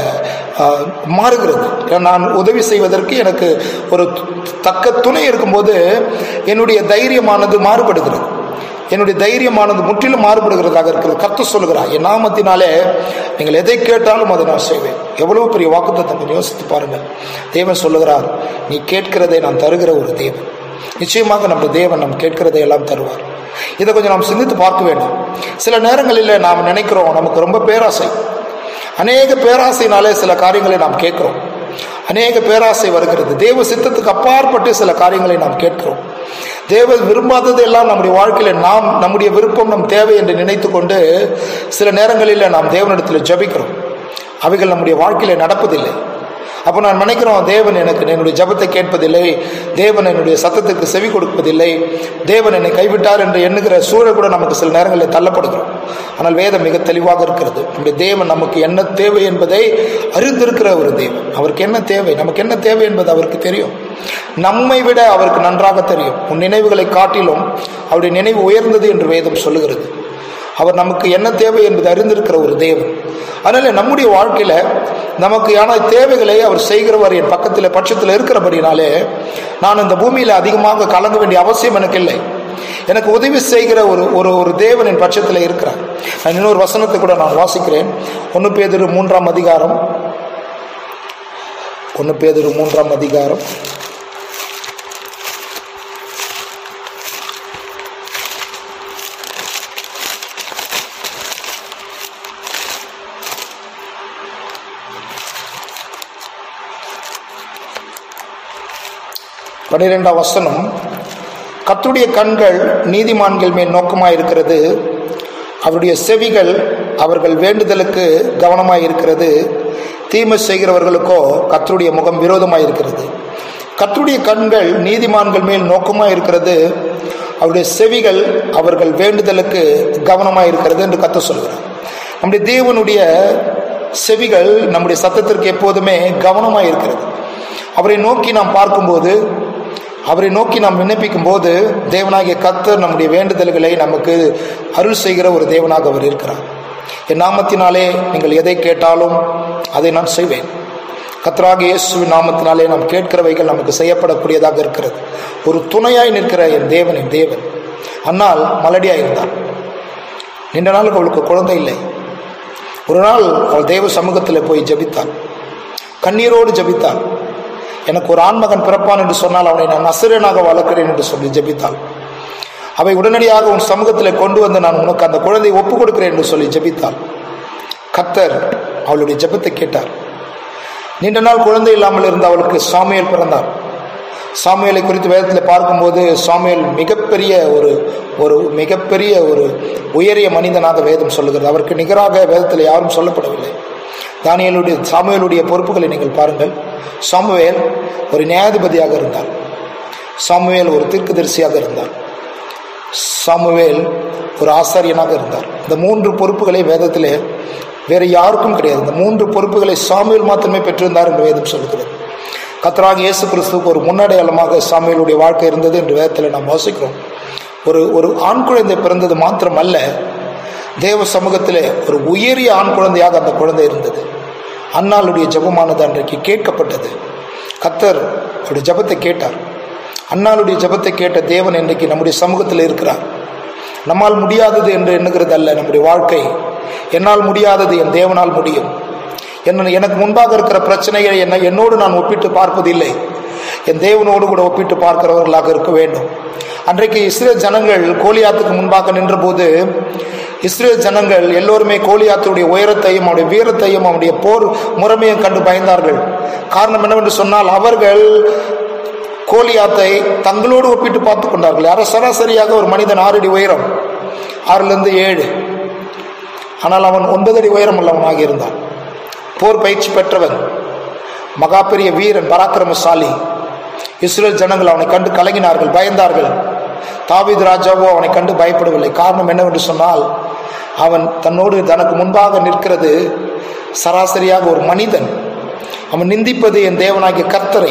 மாறுகிறது. நான் உதவி செய்வதற்கு எனக்கு ஒரு தக்க துணை இருக்கும்போது என்னுடைய தைரியமானது மாறுபடுகிறது. என்னுடைய தைரியமானது முற்றிலும் மாறுபடுகிறதாக இருக்கிறது. கர்த்தர் சொல்லுகிறார், என் நாமத்தினாலே நீங்கள் எதை கேட்டாலும் அதை நான் செய்வேன். எவ்வளவு பெரிய வாக்குத்தத்தம் யோசித்து பாருங்கள். தேவன் சொல்லுகிறார், நீ கேட்கிறதை நான் தருகிற ஒரு தேவன். நிச்சயமாக நம்ம தேவன் நம் கேட்கிறதை எல்லாம் தருவார். இதை கொஞ்சம் நாம் சிந்தித்து பார்க்க வேண்டும். சில நேரங்களில் நாம் நினைக்கிறோம், நமக்கு ரொம்ப பேராசை, அநேக பேராசையினாலே சில காரியங்களை நாம் கேட்கிறோம். அநேக பேராசை வருகிறது. தேவ சித்தத்துக்கு அப்பாற்பட்டு சில காரியங்களை நாம் கேட்கிறோம். தேவன் விரும்பாதது எல்லாம் நம்முடைய வாழ்க்கையில நம்முடைய விருப்பம், நம் தேவை என்று நினைத்து கொண்டு சில நேரங்களில் நாம் தேவனிடத்தில் ஜெபிக்கிறோம். அவைகள் நம்முடைய வாழ்க்கையில நடப்பதில்லை. அப்போ நான் நினைக்கிறோம், தேவன் என்னுடைய ஜெபத்தை கேட்பதில்லை, தேவன் என்னுடைய சத்தத்துக்கு செவி கொடுப்பதில்லை, தேவன் என்னை கைவிட்டார் என்று எண்ணுகிற சூழல் கூட நமக்கு சில நேரங்களில் தள்ளப்படுகிறோம். ஆனால் வேதம் மிக தெளிவாக இருக்கிறது. நம்முடைய தேவன் நமக்கு என்ன தேவை என்பதை அறிந்திருக்கிற ஒரு தேவன். அவருக்கு என்ன தேவை, நமக்கு என்ன தேவை என்பது அவருக்கு தெரியும். நம்மை விட அவருக்கு நன்றாக தெரியும். உன் நினைவுகளை காட்டிலும் அவருடைய நினைவு உயர்ந்தது என்று வேதம் சொல்லுகிறது. அவர் நமக்கு என்ன தேவை என்பது அறிந்திருக்கிற ஒரு தேவன். அதனால நம்முடைய வாழ்க்கையில நமக்கு ஆனால் தேவைகளை அவர் செய்கிறவர் என் பக்கத்தில் பட்சத்தில் இருக்கிறபடினாலே நான் இந்த பூமியில அதிகமாக கலங்க வேண்டிய அவசியம் எனக்கு இல்லை. எனக்கு உதவி செய்கிற ஒரு தேவன் என் பட்சத்தில் இருக்கிறார். நான் இன்னொரு வசனத்தை கூட நான் வாசிக்கிறேன். 1 பேதுரு 3ஆம் அதிகாரம் 1 பேதுரு 3ஆம் அதிகாரம் 12ஆம் வசனம், கர்த்தருடைய கண்கள் நீதிமான்கள் மேல் நோக்கமாயிருக்கிறது, அவருடைய செவிகள் அவர்கள் வேண்டுதலுக்கு கவனமாயிருக்கிறது, தீமை செய்கிறவர்களுக்கோ கர்த்தருடைய முகம் விரோதமாயிருக்கிறது. கர்த்தருடைய கண்கள் நீதிமான்கள் மேல் நோக்கமாயிருக்கிறது, அவருடைய செவிகள் அவர்கள் வேண்டுதலுக்கு கவனமாயிருக்கிறது என்று கர்த்தர் சொல்கிறார். நம்முடைய தேவனுடைய செவிகள் நம்முடைய சத்தத்திற்கு எப்போதுமே கவனமாயிருக்கிறது. அவரை நோக்கி நாம் பார்க்கும்போது, அவரை நோக்கி நாம் விண்ணப்பிக்கும் போது தேவனாகிய கர்த்தர் நம்முடைய வேண்டுதல்களை நமக்கு அருள் செய்கிற ஒரு தேவனாக அவர் இருக்கிறார். என் நாமத்தினாலே நீங்கள் எதை கேட்டாலும் அதை நான் செய்வேன். கர்த்தராகிய இயேசுவின் நாமத்தினாலே நாம் கேட்கிறவைகள் நமக்கு செய்யப்படக்கூடியதாக இருக்கிறது. ஒரு துணையாய் நிற்கிற என் தேவன் என் தேவன். அன்னால் மலடியாய் இருந்தார். நீண்ட நாளுக்கு அவளுக்கு குழந்தை இல்லை. ஒரு நாள் அவள் தேவ சமூகத்தில் போய் ஜெபித்தாள், கண்ணீரோடு ஜெபித்தாள். எனக்கு ஒரு ஆண்மகன் பிறப்பான் என்று சொன்னால் அவனை நான் நசரேயனாக வளர்க்கிறேன் என்று சொல்லி ஜெபித்தாள். அவை உடனடியாக உன் சமூகத்தில் கொண்டு வந்து நான் உனக்கு அந்த குழந்தையை ஒப்புக் கொடுக்கிறேன் என்று சொல்லி ஜெபித்தாள். கர்த்தர் அவளுடைய ஜெபத்தை கேட்டார். நீண்ட நாள் குழந்தை இல்லாமல் இருந்த அவளுக்கு சாமுவேல் பிறந்தார். சாமுவேலை குறித்து வேதத்தில் பார்க்கும்போது சாமுவேல் மிகப்பெரிய ஒரு உயரிய மனிதனாக வேதம் சொல்லுகிறது. அவருக்கு நிகராக வேதத்தில் யாரும் சொல்லப்படவில்லை. சாமுவேலுடைய பொறுப்புகளை நீங்கள் பாருங்கள். சாமுவேல் ஒரு நியாயாதிபதியாக இருந்தார். சாமுவேல் ஒரு தீர்க்கதரிசியாக இருந்தார். சாமுவேல் ஒரு ஆசாரியனாக இருந்தார். இந்த 3 பொறுப்புகளை வேதத்திலே வேறு யாருக்கும் கிடையாது. இந்த 3 பொறுப்புகளை சாமுவேல் மாத்திரமே பெற்றிருந்தார் என்று வேதம் சொல்கிறது. கர்த்தராகிய இயேசு கிறிஸ்துவுக்கு ஒரு முன்னடையாளமாக சாமுவேலுடைய வாழ்க்கை இருந்தது என்று வேதத்தில் நாம் வாசிக்கிறோம். ஒரு ஆண் குழந்தை பிறந்தது மாத்திரம் அல்ல, தேவ சமூகத்திலே ஒரு உயரிய ஆண் குழந்தையாக அந்த குழந்தை இருந்தது. அன்னாளுடைய ஜெபமானது அன்றைக்கு கேட்கப்பட்டது. கர்த்தர் அவருடைய ஜெபத்தை கேட்டார். அன்னாளுடைய ஜெபத்தை கேட்ட தேவன் இன்றைக்கு நம்முடைய சமூகத்தில் இருக்கிறார். நம்மால் முடியாதது என்று எண்ணுகிறது அல்ல நம்முடைய வாழ்க்கை. என்னால் முடியாதது என் தேவனால் முடியும். எனக்கு முன்பாக இருக்கிற பிரச்சனைகளை என்னோடு நான் ஒப்பிட்டு பார்ப்பதில்லை, என் தேவனோடு கூட ஒப்பிட்டு பார்க்கிறவர்களாக இருக்க வேண்டும். அன்றைக்கு இஸ்ரேல் ஜனங்கள் கோலியாத்துக்கு முன்பாக நின்ற போது இஸ்ரேல் ஜனங்கள் எல்லோருமே கோலியாத்துடைய உயரத்தையும் அவருடைய வீரத்தையும் அவருடைய போர் முறைமையும் கண்டு பயந்தார்கள். காரணம் என்னவென்று சொன்னால், அவர்கள் கோலியாத்தை தங்களோடு ஒப்பிட்டு பார்த்து கொண்டார்கள். சராசரியாக ஒரு மனிதன் 6 அடி உயரம், 6லிருந்து 7, ஆனால் அவன் 9 அடி உயரம் உள்ளவனாக இருந்தான். போர் பயிற்சி பெற்றவன், மகா பெரிய வீரன், பராக்கிரமசாலி. இஸ்ரேல் ஜனங்கள் அவனை கண்டு கலங்கினார்கள், பயந்தார்கள். தாவீது ராஜாவோ அவனை கண்டு பயப்படவில்லை. காரணம் என்னவென்று சொன்னால், அவன் தனக்கு முன்பாக நிற்கிறது சராசரியாக ஒரு மனிதன். அவன் நிந்திப்பது என் தேவனாகிய கர்த்தரை.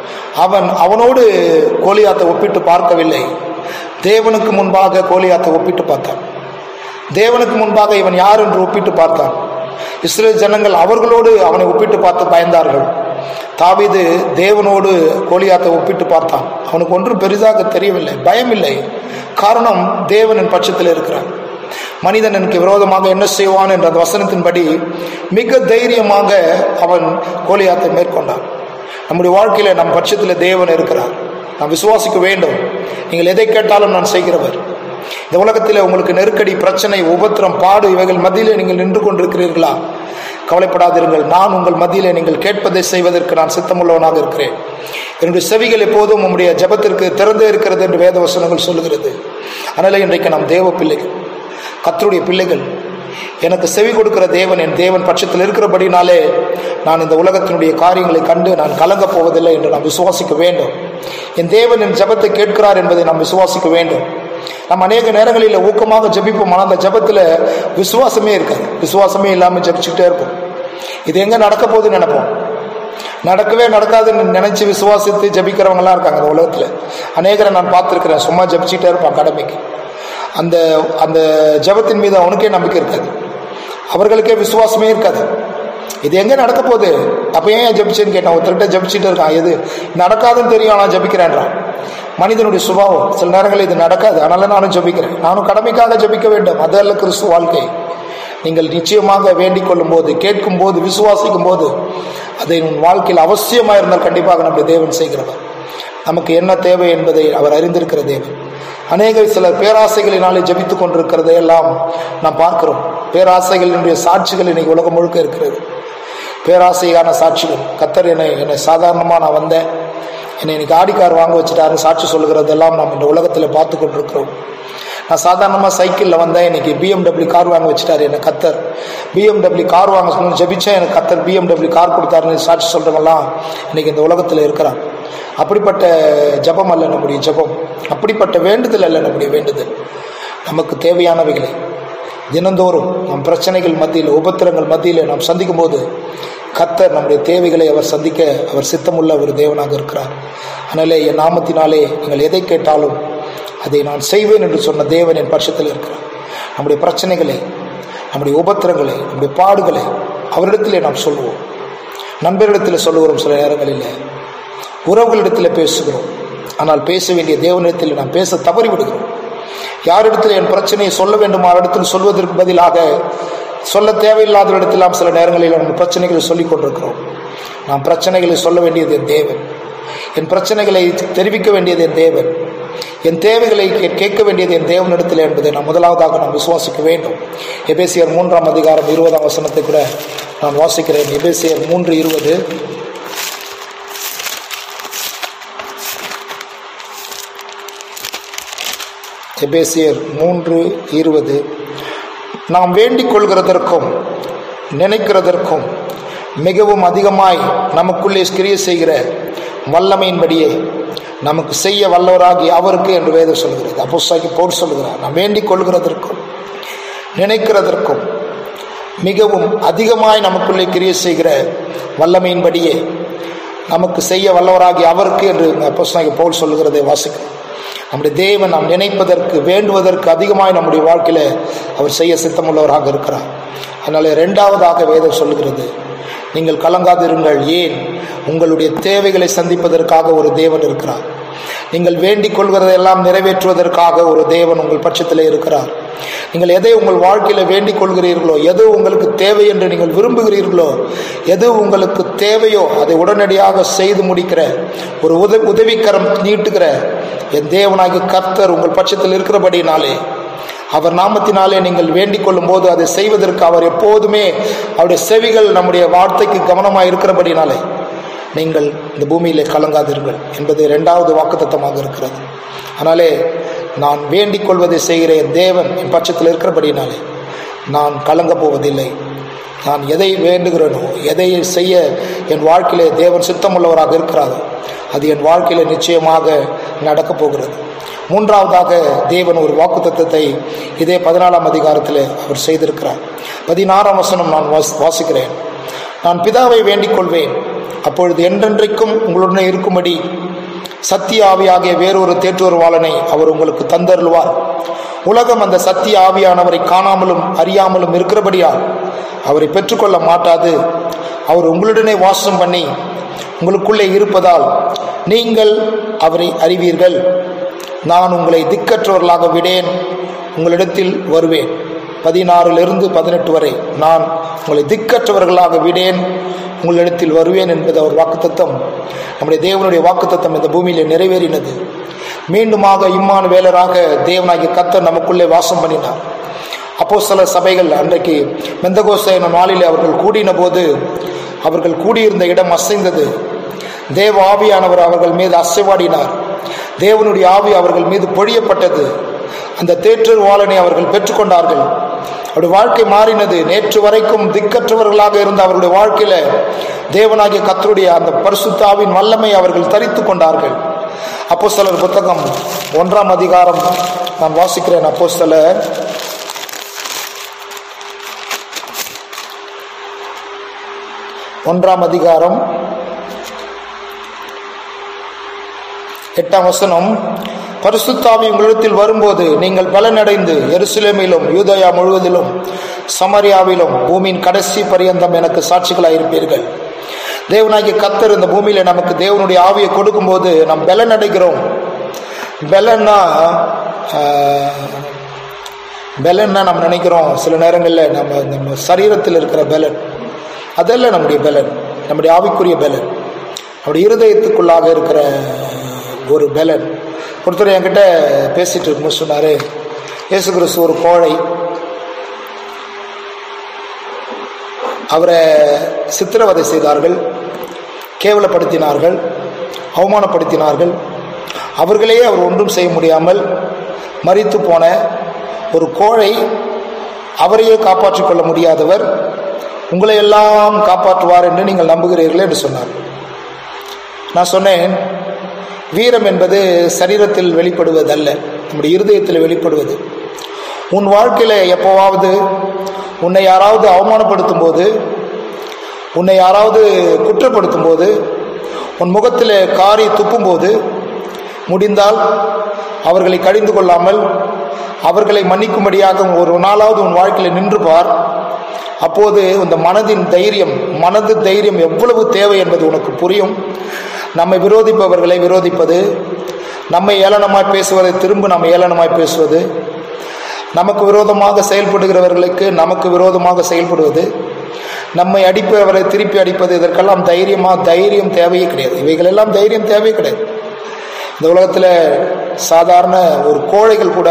அவனோடு கோலியாத்தை ஒப்பிட்டு பார்க்கவில்லை, தேவனுக்கு முன்பாக கோலியாத்தை ஒப்பிட்டு பார்த்தான். தேவனுக்கு முன்பாக இவன் யார் என்று ஒப்பிட்டு பார்த்தான். இஸ்ரேல் ஜனங்கள் அவர்களோடு அவனை ஒப்பிட்டு பார்த்து பயந்தார்கள். தாவீது தேவனோடு கோலியாத்தை ஒப்பிட்டு பார்த்தான். அவனுக்கு ஒன்றும் பெரிதாக தெரியவில்லை, பயம் இல்லை. காரணம், தேவனின் பட்சத்தில் இருக்கிறான். மனிதன் எனக்கு விரோதமாக என்ன செய்வான் என்ற அந்த வசனத்தின்படி மிக தைரியமாக அவன் கோலியாத்தை மேற்கொண்டான். நம்முடைய வாழ்க்கையில நம் பட்சத்தில் தேவன் இருக்கிறார், நாம் விசுவாசிக்க வேண்டும். நீங்கள் எதை கேட்டாலும் நான் செய்கிறவர். இந்த உலகத்தில் உங்களுக்கு நெருக்கடி, பிரச்சனை, உபத்திரம், பாடு இவைகள் மத்தியிலே நீங்கள் நின்று கொண்டிருக்கிறீர்களா? கவலைப்படாதீர்கள். நான் உங்கள் மத்தியிலே நீங்கள் கேட்பதை செய்வதற்கு நான் சித்தமுள்ளவனாக இருக்கிறேன். என்னுடைய செவிகள் எப்போதும் உங்களுடைய ஜெபத்திற்கு திறந்தே இருக்கிறது என்று வேத வசனங்கள் சொல்லுகிறது. அதனால இன்றைக்கு நாம் தேவ பிள்ளைகள், கர்த்தருடைய பிள்ளைகள். எனக்கு செவி கொடுக்கிற தேவன் என் தேவன் பட்சத்தில் இருக்கிறபடினாலே நான் இந்த உலகத்தினுடைய காரியங்களை கண்டு நான் கலங்கப் போவதில்லை என்று நாம் விசுவாசிக்க வேண்டும். என் தேவன் என் ஜெபத்தை கேட்கிறார் என்பதை நாம் விசுவாசிக்க வேண்டும். நம்ம அநேக நேரங்களில் ஊக்கமாக ஜெபிப்போம், ஆனால் அந்த ஜெபத்தில் விசுவாசமே இருக்காது. விசுவாசமே இல்லாமல் ஜெபிச்சுக்கிட்டே இருப்போம். இது எங்கே நடக்க போகுதுன்னு நினைப்போம். நடக்கவே நடக்காதுன்னு நினைச்சு விசுவாசித்து ஜெபிக்கிறவங்கலாம் இருக்காங்க அந்த உலகத்தில். அநேகரை நான் பார்த்துருக்கிறேன், சும்மா ஜெபிச்சுட்டே இருப்பான் கடமைக்கு. அந்த ஜெபத்தின் மீது அவனுக்கே நம்பிக்கை இருக்காது, அவர்களுக்கே விசுவாசமே இருக்காது. இது எங்கே நடக்க போகுது, அப்போ ஏன் ஜெபிச்சேன்னு கேட்டான். ஒருத்தர்கிட்ட ஜெபிச்சுட்டு இருக்கான், எது நடக்காதுன்னு தெரியும் ஆனால் ஜெபிக்கிறேன்றான். மனிதனுடைய சுபாவம், சில நேரங்களில் இது நடக்காது, அதனால நானும் ஜெபிக்கிறேன். நானும் கடமைக்காக ஜெபிக்க வேண்டும், அதல்ல கிறிஸ்துவ வாழ்க்கை. நீங்கள் நிச்சயமாக வேண்டிக் கொள்ளும் போது, கேட்கும் போது, விசுவாசிக்கும் போது அதை உன் வாழ்க்கையில் அவசியமாக இருந்தால் கண்டிப்பாக நம்முடைய தேவன் செய்கிறவர். நமக்கு என்ன தேவை என்பதை அவர் அறிந்திருக்கிற தேவன். சில பேராசைகளினாலே ஜபித்துக் கொண்டிருக்கிறதையெல்லாம் நாம் பார்க்கிறோம். பேராசைகளினுடைய சாட்சிகள் இன்னைக்கு உலகம் முழுக்க இருக்கிறது. பேராசையான சாட்சிகள். கர்த்தர் என்னை சாதாரணமாக நான் வந்தேன், என்னை இன்னைக்கு ஆடிக்கார் வாங்க வச்சுட்டாருன்னு சாட்சி சொல்லுகிறதெல்லாம் நாம் இந்த உலகத்தில் பார்த்து கொண்டிருக்கிறோம். நான் சாதாரணமாக சைக்கிளில் வந்தேன், இன்னைக்கு BMW கார் வாங்க வச்சுட்டாரு என்னை கர்த்தர். BMW கார் வாங்க சொல்லணும்னு ஜபிச்சேன், எனக்கு கர்த்தர் BMW கார் கொடுத்தாருன்னு சாட்சி சொல்கிறவங்கலாம் இன்னைக்கு இந்த உலகத்தில் இருக்கிறான். அப்படிப்பட்ட ஜபம் அல்ல நம்முடைய ஜபம், அப்படிப்பட்ட வேண்டுதல் அல்ல நம்முடைய வேண்டுதல். நமக்கு தேவையானவைகளை தினந்தோறும் நம் பிரச்சனைகள் மத்தியில், உபத்திரங்கள் மத்தியில் நாம் சந்திக்கும் போது கர்த்தர் நம்முடைய தேவைகளை அவர் சந்திக்க அவர் சித்தமுள்ள ஒரு தேவனாக இருக்கிறார். அதனாலே என் நாமத்தினாலே நீங்கள் எதை கேட்டாலும் அதை நான் செய்வேன் என்று சொன்ன தேவன் என் பட்சத்தில் இருக்கிறார். நம்முடைய பிரச்சனைகளை, நம்முடைய உபத்திரங்களை, நம்முடைய பாடுகளை அவரிடத்திலே நாம் சொல்லுவோம். நண்பரிடத்தில் சொல்லுகிறோம், சில நேரங்களில் உறவுகளிடத்தில் பேசுகிறோம். ஆனால் பேச வேண்டிய தேவனிடத்தில் நாம் பேச தவறி விடுகிறோம். யாரிடத்தில் என் பிரச்சனையை சொல்ல வேண்டும் அவரிடத்தில் சொல்வதற்கு பதிலாக சொல்ல தேவையில்லாத இடத்திலாம் சில நேரங்களில் நம்ம பிரச்சனைகளை சொல்லிக் கொண்டிருக்கிறோம். நாம் பிரச்சனைகளை சொல்ல வேண்டியது என் தேவன், என் பிரச்சனைகளை தெரிவிக்க வேண்டியது என் தேவன், என் தேவைகளை கேட்க வேண்டியது என் தேவனிடத்தில் என்பதை நாம் முதலாவதாக நாம் விசுவாசிக்க வேண்டும். எபேசியர் 3ஆம் அதிகாரம் 20ஆம் வசனத்தை கூட நான் வாசிக்கிறேன். எபேசியர் 3:20. எபேசியர் 3:20. நாம் வேண்டிக் கொள்கிறதற்கும் நினைக்கிறதற்கும் மிகவும் அதிகமாய் நமக்குள்ளே கிரியை செய்கிற வல்லமையின்படியே நமக்கு செய்ய வல்லவராகி அவருக்கு என்று வேதம் சொல்கிறது. அப்போஸ்தலனாகிய பவுல் சொல்கிறார், நாம் வேண்டிக் கொள்கிறதற்கும் நினைக்கிறதற்கும் மிகவும் அதிகமாய் நமக்குள்ளே கிரியை செய்கிற வல்லமையின்படியே நமக்கு செய்ய வல்லவராகி அவருக்கு என்று அப்போஸ்தலனாகிய பவுல் சொல்கிறதை வாசிக்கிறோம். நம்முடைய தேவன் நாம் நினைப்பதற்கு வேண்டுவதற்கு அதிகமாய் நம்முடைய வாழ்க்கையில அவர் செய்ய சித்தமுள்ளவராக இருக்கிறார். அதனால இரண்டாவதாக வேதம் சொல்லுகிறது, நீங்கள் கலங்காதிருங்கள். ஏன்? உங்களுடைய தேவைகளை சந்திப்பதற்காக ஒரு தேவன் இருக்கிறார். நீங்கள் வேண்டிக் கொள்கிறதெல்லாம் நிறைவேற்றுவதற்காக ஒரு தேவன் உங்கள் பட்சத்திலே இருக்கிறார். நீங்கள் எதை உங்கள் வாழ்க்கையில வேண்டிக் கொள்கிறீர்களோ, எது உங்களுக்கு தேவை என்று நீங்கள் விரும்புகிறீர்களோ, எது உங்களுக்கு தேவையோ அதை உடனடியாக செய்து முடிக்கிற ஒரு உதவிக்கரம் நீட்டுகிற என் தேவனாகிய கர்த்தர் உங்கள் பட்சத்தில் இருக்கிறபடினாலே, அவர் நாமத்தினாலே நீங்கள் வேண்டிக் கொள்ளும் போது அதை செய்வதற்கு அவர் எப்போதுமே அவருடைய செவிகள் நம்முடைய வார்த்தைக்கு கவனமாக இருக்கிறபடினாலே நீங்கள் இந்த பூமியிலே கலங்காதீர்கள் என்பது இரண்டாவது வாக்குத்தத்தமாக இருக்கிறது. ஆனாலே நான் வேண்டிக் கொள்வதை செய்கிற என் தேவன் என் பட்சத்தில் இருக்கிறபடினாலே நான் கலங்க போவதில்லை. நான் எதை வேண்டுகிறேனோ, எதை செய்ய என் வாழ்க்கையிலே தேவன் சித்தமுள்ளவராக இருக்கிறாரோ அது என் வாழ்க்கையில நிச்சயமாக நடக்கப் போகிறது. மூன்றாவதாக தேவன் ஒரு வாக்குத்தத்தத்தை இதே 14ஆம் அதிகாரத்தில் அவர் செய்திருக்கிறார். 16ஆம் வசனம் நான் வாசிக்கிறேன். நான் பிதாவை வேண்டிக் கொள்வேன், அப்பொழுது என்றென்றைக்கும் உங்களுடனே இருக்கும்படி சத்திய ஆவியாகிய வேறொரு தேற்றுவர்வாளனை அவர் உங்களுக்கு தந்தருள்வார். உலகம் அந்த சத்திய ஆவியானவரை காணாமலும் அறியாமலும் இருக்கிறபடியால் அவரை பெற்றுக்கொள்ள மாட்டாது. அவர் உங்களுடனே வாசம் பண்ணி உங்களுக்குள்ளே இருப்பதால் நீங்கள் அவரை அறிவீர்கள். நான் உங்களை திக்கற்றவர்களாக விடேன், உங்களிடத்தில் வருவேன். 16 to 18 வரை, நான் உங்களை திக்கற்றவர்களாக விடேன், உங்களிடத்தில் வருவேன் என்பது அவர் வாக்குத்தத்தம். நம்முடைய தேவனுடைய வாக்குத்தத்தம் இந்த பூமியிலே நிறைவேறினது. மீண்டுமாக இம்மானுவேலராக தேவனாகிய கர்த்தர் நமக்குள்ளே வாசம் பண்ணினார். அப்போஸ்தலர் சபைகள் அன்றைக்கு பெந்தகோஸ்தே எனும் நாளிலே அவர்கள் கூடின போது அவர்கள் கூடியிருந்த இடம் அசைந்தது. தேவ ஆவியானவர் அவர்கள் மீது அசைவாடினார். தேவனுடைய ஆவி அவர்கள் மீது பொழியப்பட்டது. அந்த தேற்றுவாளனை அவர்கள் பெற்றுக்கொண்டார்கள். அவருடைய வாழ்க்கை மாறினது. நேற்று வரைக்கும் திக்கற்றவர்களாக இருந்த அவருடைய வாழ்க்கையில தேவனாகிய கர்த்தருடைய அந்த பரிசுத்த ஆவியின் வல்லமை அவர்கள் தரித்து கொண்டார்கள். அப்போஸ்தலர் புத்தகம் 1ஆம் அதிகாரம் நான் வாசிக்கிறேன். அப்போஸ்தலர் 1ஆம் அதிகாரம் 8ஆம் வசனம். பரிசுத்த ஆவி உங்களிடத்தில் வரும்போது நீங்கள் பலனடைந்து எருசலேமிலும் யூதேயா முழுவதிலும் சமரியாவிலும் பூமியின் கடைசி பரியந்தம் எனக்கு சாட்சிகளாயிருப்பீர்கள். தேவனாகிய கர்த்தர் இந்த பூமியில நமக்கு தேவனுடைய ஆவியை கொடுக்கும் போது நாம் பலன் அடைகிறோம். பலன்னா நம்ம நினைக்கிறோம் சில நேரங்களில் நம்ம சரீரத்தில் இருக்கிற பலன், அதெல்லாம் நம்முடைய பலன், நம்முடைய ஆவிக்குரிய பலன், நம்முடைய இருதயத்துக்குள்ளாக இருக்கிற ஒரு பலன். ஒருத்தர் என்கிட்ட பேசிட்டு இருக்கும்போது சொன்னாரு, இயேசு கிறிஸ்து ஒரு கோழை, அவரை சித்திரவதை செய்தார்கள், கேவலப்படுத்தினார்கள், அவமானப்படுத்தினார்கள். அவர்களே அவர் ஒன்றும் செய்ய முடியாமல் மரித்து போன ஒரு கோழை, அவரையே காப்பாற்றிக் கொள்ள முடியாதவர் உங்களை எல்லாம் காப்பாற்றுவார் என்று நீங்கள் நம்புகிறீர்களே என்று சொன்னார். நான் சொன்னேன், வீரம் என்பது சரீரத்தில் வெளிப்படுவதல்ல, நம்முடைய இருதயத்தில் வெளிப்படுவது. உன் வாழ்க்கையில எப்போவாவது உன்னை யாராவது அவமானப்படுத்தும் போது, உன்னை யாராவது குற்றப்படுத்தும் போது, உன் முகத்தில் காரி துப்பும் போது, முடிந்தால் அவர்களை கடிந்து கொள்ளாமல் அவர்களை மன்னிக்கும்படியாக ஒரு நாளாவது உன் வாழ்க்கையில் நின்று பார். அப்போது இந்த மனது தைரியம் எவ்வளவு தேவை என்பது உனக்கு புரியும். நம்மை விரோதிப்பவர்களை விரோதிப்பது, நம்மை ஏளனமாய் பேசுவதை திரும்ப நம்ம ஏளனமாய் பேசுவது, நமக்கு விரோதமாக செயல்படுகிறவர்களுக்கு நமக்கு விரோதமாக செயல்படுவது, நம்மை அடிப்பவரை திருப்பி அடிப்பது, இதற்கெல்லாம் தைரியம் தேவையே கிடையாது. இவைகளெல்லாம் தைரியம் தேவையே கிடையாது. இந்த உலகத்தில் சாதாரண ஒரு கோழைகள் கூட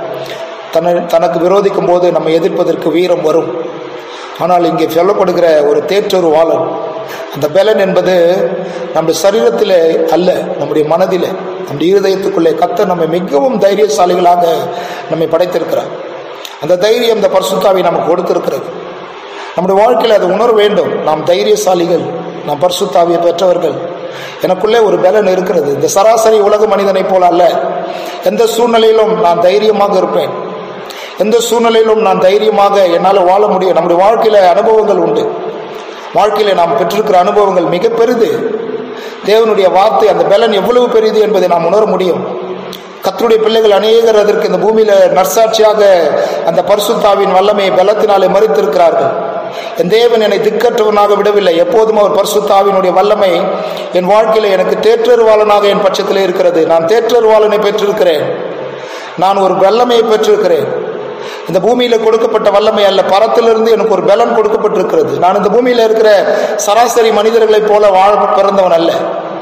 தனக்கு விரோதிக்கும் போது நம்ம எதிர்ப்பதற்கு வீரம் வரும். ஆனால் இங்கே சொல்லப்படுகிற ஒரு தேற்றொரு வாளன், அந்த பலன் என்பது நம்முடைய சரீரத்தில் அல்ல, நம்முடைய மனதில், நம்முடைய இருதயத்துக்குள்ளே கர்த்தர் நம்மை மிகவும் தைரியசாலிகளாக நம்மை படைத்திருக்கிறார். அந்த தைரியம் இந்த பரிசுத்தாவை நமக்கு கொடுத்திருக்கிறது. நம்முடைய வாழ்க்கையில் அதை உணர வேண்டும். நாம் தைரியசாலிகள், நாம் பரிசுத்தாவியை பெற்றவர்கள். எனக்குள்ளே ஒரு பலன் இருக்கிறது. இந்த சராசரி உலக மனிதனை போல அல்ல. எந்த சூழ்நிலையிலும் நான் தைரியமாக இருப்பேன். எந்த சூழ்நிலையிலும் நான் தைரியமாக என்னால் வாழ முடியும். நம்முடைய வாழ்க்கையில அனுபவங்கள் உண்டு. வாழ்க்கையில நாம் பெற்றிருக்கிற அனுபவங்கள் மிக பெரிது. தேவனுடைய வார்த்தை அந்த பலன் எவ்வளவு பெரிது என்பதை நாம் உணர முடியும். கர்த்தருடைய பிள்ளைகள் அநேகர் அதற்கு இந்த பூமியில நற்சாட்சியாக அந்த பரிசுத்தாவின் வல்லமையை பலத்தினாலே மறித்திருக்கிறார்கள். என் தேவன் என்னை திக்கற்றவனாக விடவில்லை. எப்போதும் அவர் பரிசுத்தாவினுடைய வல்லமை என் வாழ்க்கையில எனக்கு தேற்றருவாளனாக என் பட்சத்திலே இருக்கிறது. நான் தேற்றருவாளனை பெற்றிருக்கிறேன். நான் ஒரு வல்லமையை பெற்றிருக்கிறேன். இந்த பூமியில கொடுக்கப்பட்ட வல்லமை அல்ல, பரத்திலிருந்து எனக்கு ஒரு பலன் கொடுக்கப்பட்டிருக்கிறது. நான் இந்த பூமியில இருக்கிற சராசரி மனிதர்களைப் போல வாழ பிறந்தவன் அல்ல.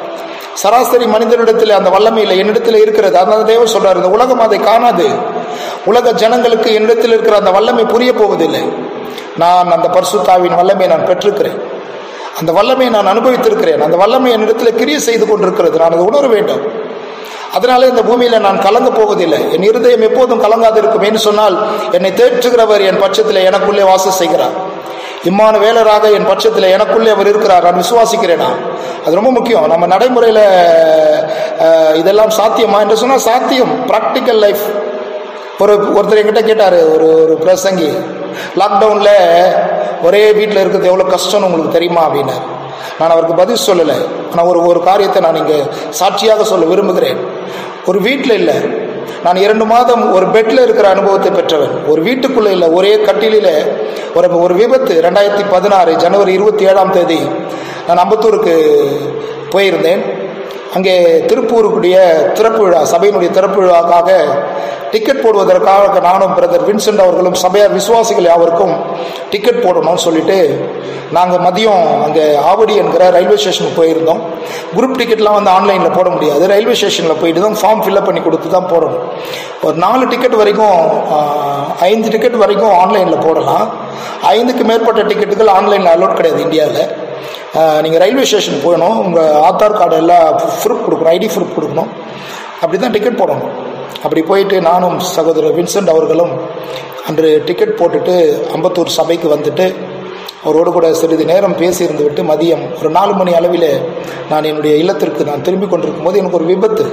சராசரி மனிதனிடத்தில் அந்த வல்லமை இல்லை, என்னிடத்தில் இருக்கிறது. அதனால தேவன் சொல்றாரு, இந்த உலகம் அதை காணாது. உலக ஜனங்களுக்கு என்னிடத்தில் இருக்கிற அந்த வல்லமை புரிய போவதில்லை. நான் அந்த பரிசுத்தாவின் வல்லமையை நான் பெற்றிருக்கிறேன். அந்த வல்லமையை நான் அனுபவித்திருக்கிறேன். அந்த வல்லமை என்னிடத்தில் கிரியை செய்து கொண்டிருக்கிறது. நான் அதை உணர வேண்டும். அதனால இந்த பூமியில நான் கலங்க போவதில்லை. என் இருதயம் எப்போதும் கலங்காது இருக்கும். என்று சொன்னால் என்னை தேற்றுகிறவர் என் பட்சத்தில் எனக்குள்ளே வாசம் செய்கிறார். இம்மானுவேலராக என் பட்சத்தில் எனக்குள்ளே அவர் இருக்கிறார். நான் விசுவாசிக்கிறேனா? அது ரொம்ப முக்கியம். நம்ம நடைமுறையில இதெல்லாம் சாத்தியமா என்று சொன்னால் சாத்தியம். Practical life. ஒருத்தர் என்கிட்ட கேட்டாரு, ஒரு பிரசங்கி, லாக்டவுன்ல ஒரே வீட்டில் இருக்கிறது எவ்வளவு கஷ்டம்னு உங்களுக்கு தெரியுமா அப்படின்னாரு. நான் அவருக்கு பதில் சொல்லலை. ஆனால் ஒரு காரியத்தை நான் இங்கே சாட்சியாக சொல்ல விரும்புகிறேன். ஒரு வீட்டில் இல்லை, நான் 2 மாதம் ஒரு பெட்ல இருக்கிற அனுபவத்தை பெற்றவன். ஒரு வீட்டுக்குள்ள இல்லை, ஒரே கட்டிலில ஒரு விபத்து. 2016 ஜனவரி 27 நான் அம்பத்தூருக்கு போயிருந்தேன். அங்கே திருப்பூருக்குடைய திறப்பு விழா, சபையினுடைய திறப்பு விழாக்காக டிக்கெட் போடுவதற்காக நானும் பிரதர் வின்சென்ட் அவர்களும் சபையார் விசுவாசிகள் யாவருக்கும் டிக்கெட் போடணும்னு சொல்லிட்டு நாங்கள் மதியம் அங்கே ஆவடி என்கிற ரயில்வே ஸ்டேஷனுக்கு போயிருந்தோம். குரூப் டிக்கெட்லாம் வந்து ஆன்லைனில் போட முடியாது. ரயில்வே ஸ்டேஷனில் போயிட்டு தான் ஃபார்ம் ஃபில்அப் பண்ணி கொடுத்து தான் போடணும். ஒரு 4 டிக்கெட் வரைக்கும் 5 டிக்கெட் வரைக்கும் ஆன்லைனில் போடலாம். 5க்கு மேற்பட்ட டிக்கெட்டுகள் ஆன்லைனில் அலோட் கிடையாது இந்தியாவில். நீங்கள் ரயில்வே ஸ்டேஷன் போகணும், உங்கள் ஆதார் கார்டு எல்லாம் ப்ரூஃப் கொடுக்கணும், ஐடி ப்ரூஃப் கொடுக்கணும். அப்படி தான் டிக்கெட் போடணும். அப்படி போயிட்டு நானும் சகோதரர் வின்சென்ட் அவர்களும் அன்று டிக்கெட் போட்டுட்டு அம்பத்தூர் சபைக்கு வந்துட்டு அவரோடு கூட சிறிது நேரம் பேசியிருந்து விட்டு மதியம் ஒரு 4 மணி அளவில் நான் என்னுடைய இல்லத்திற்கு நான் திரும்பி கொண்டிருக்கும் போது எனக்கு ஒரு விபத்து,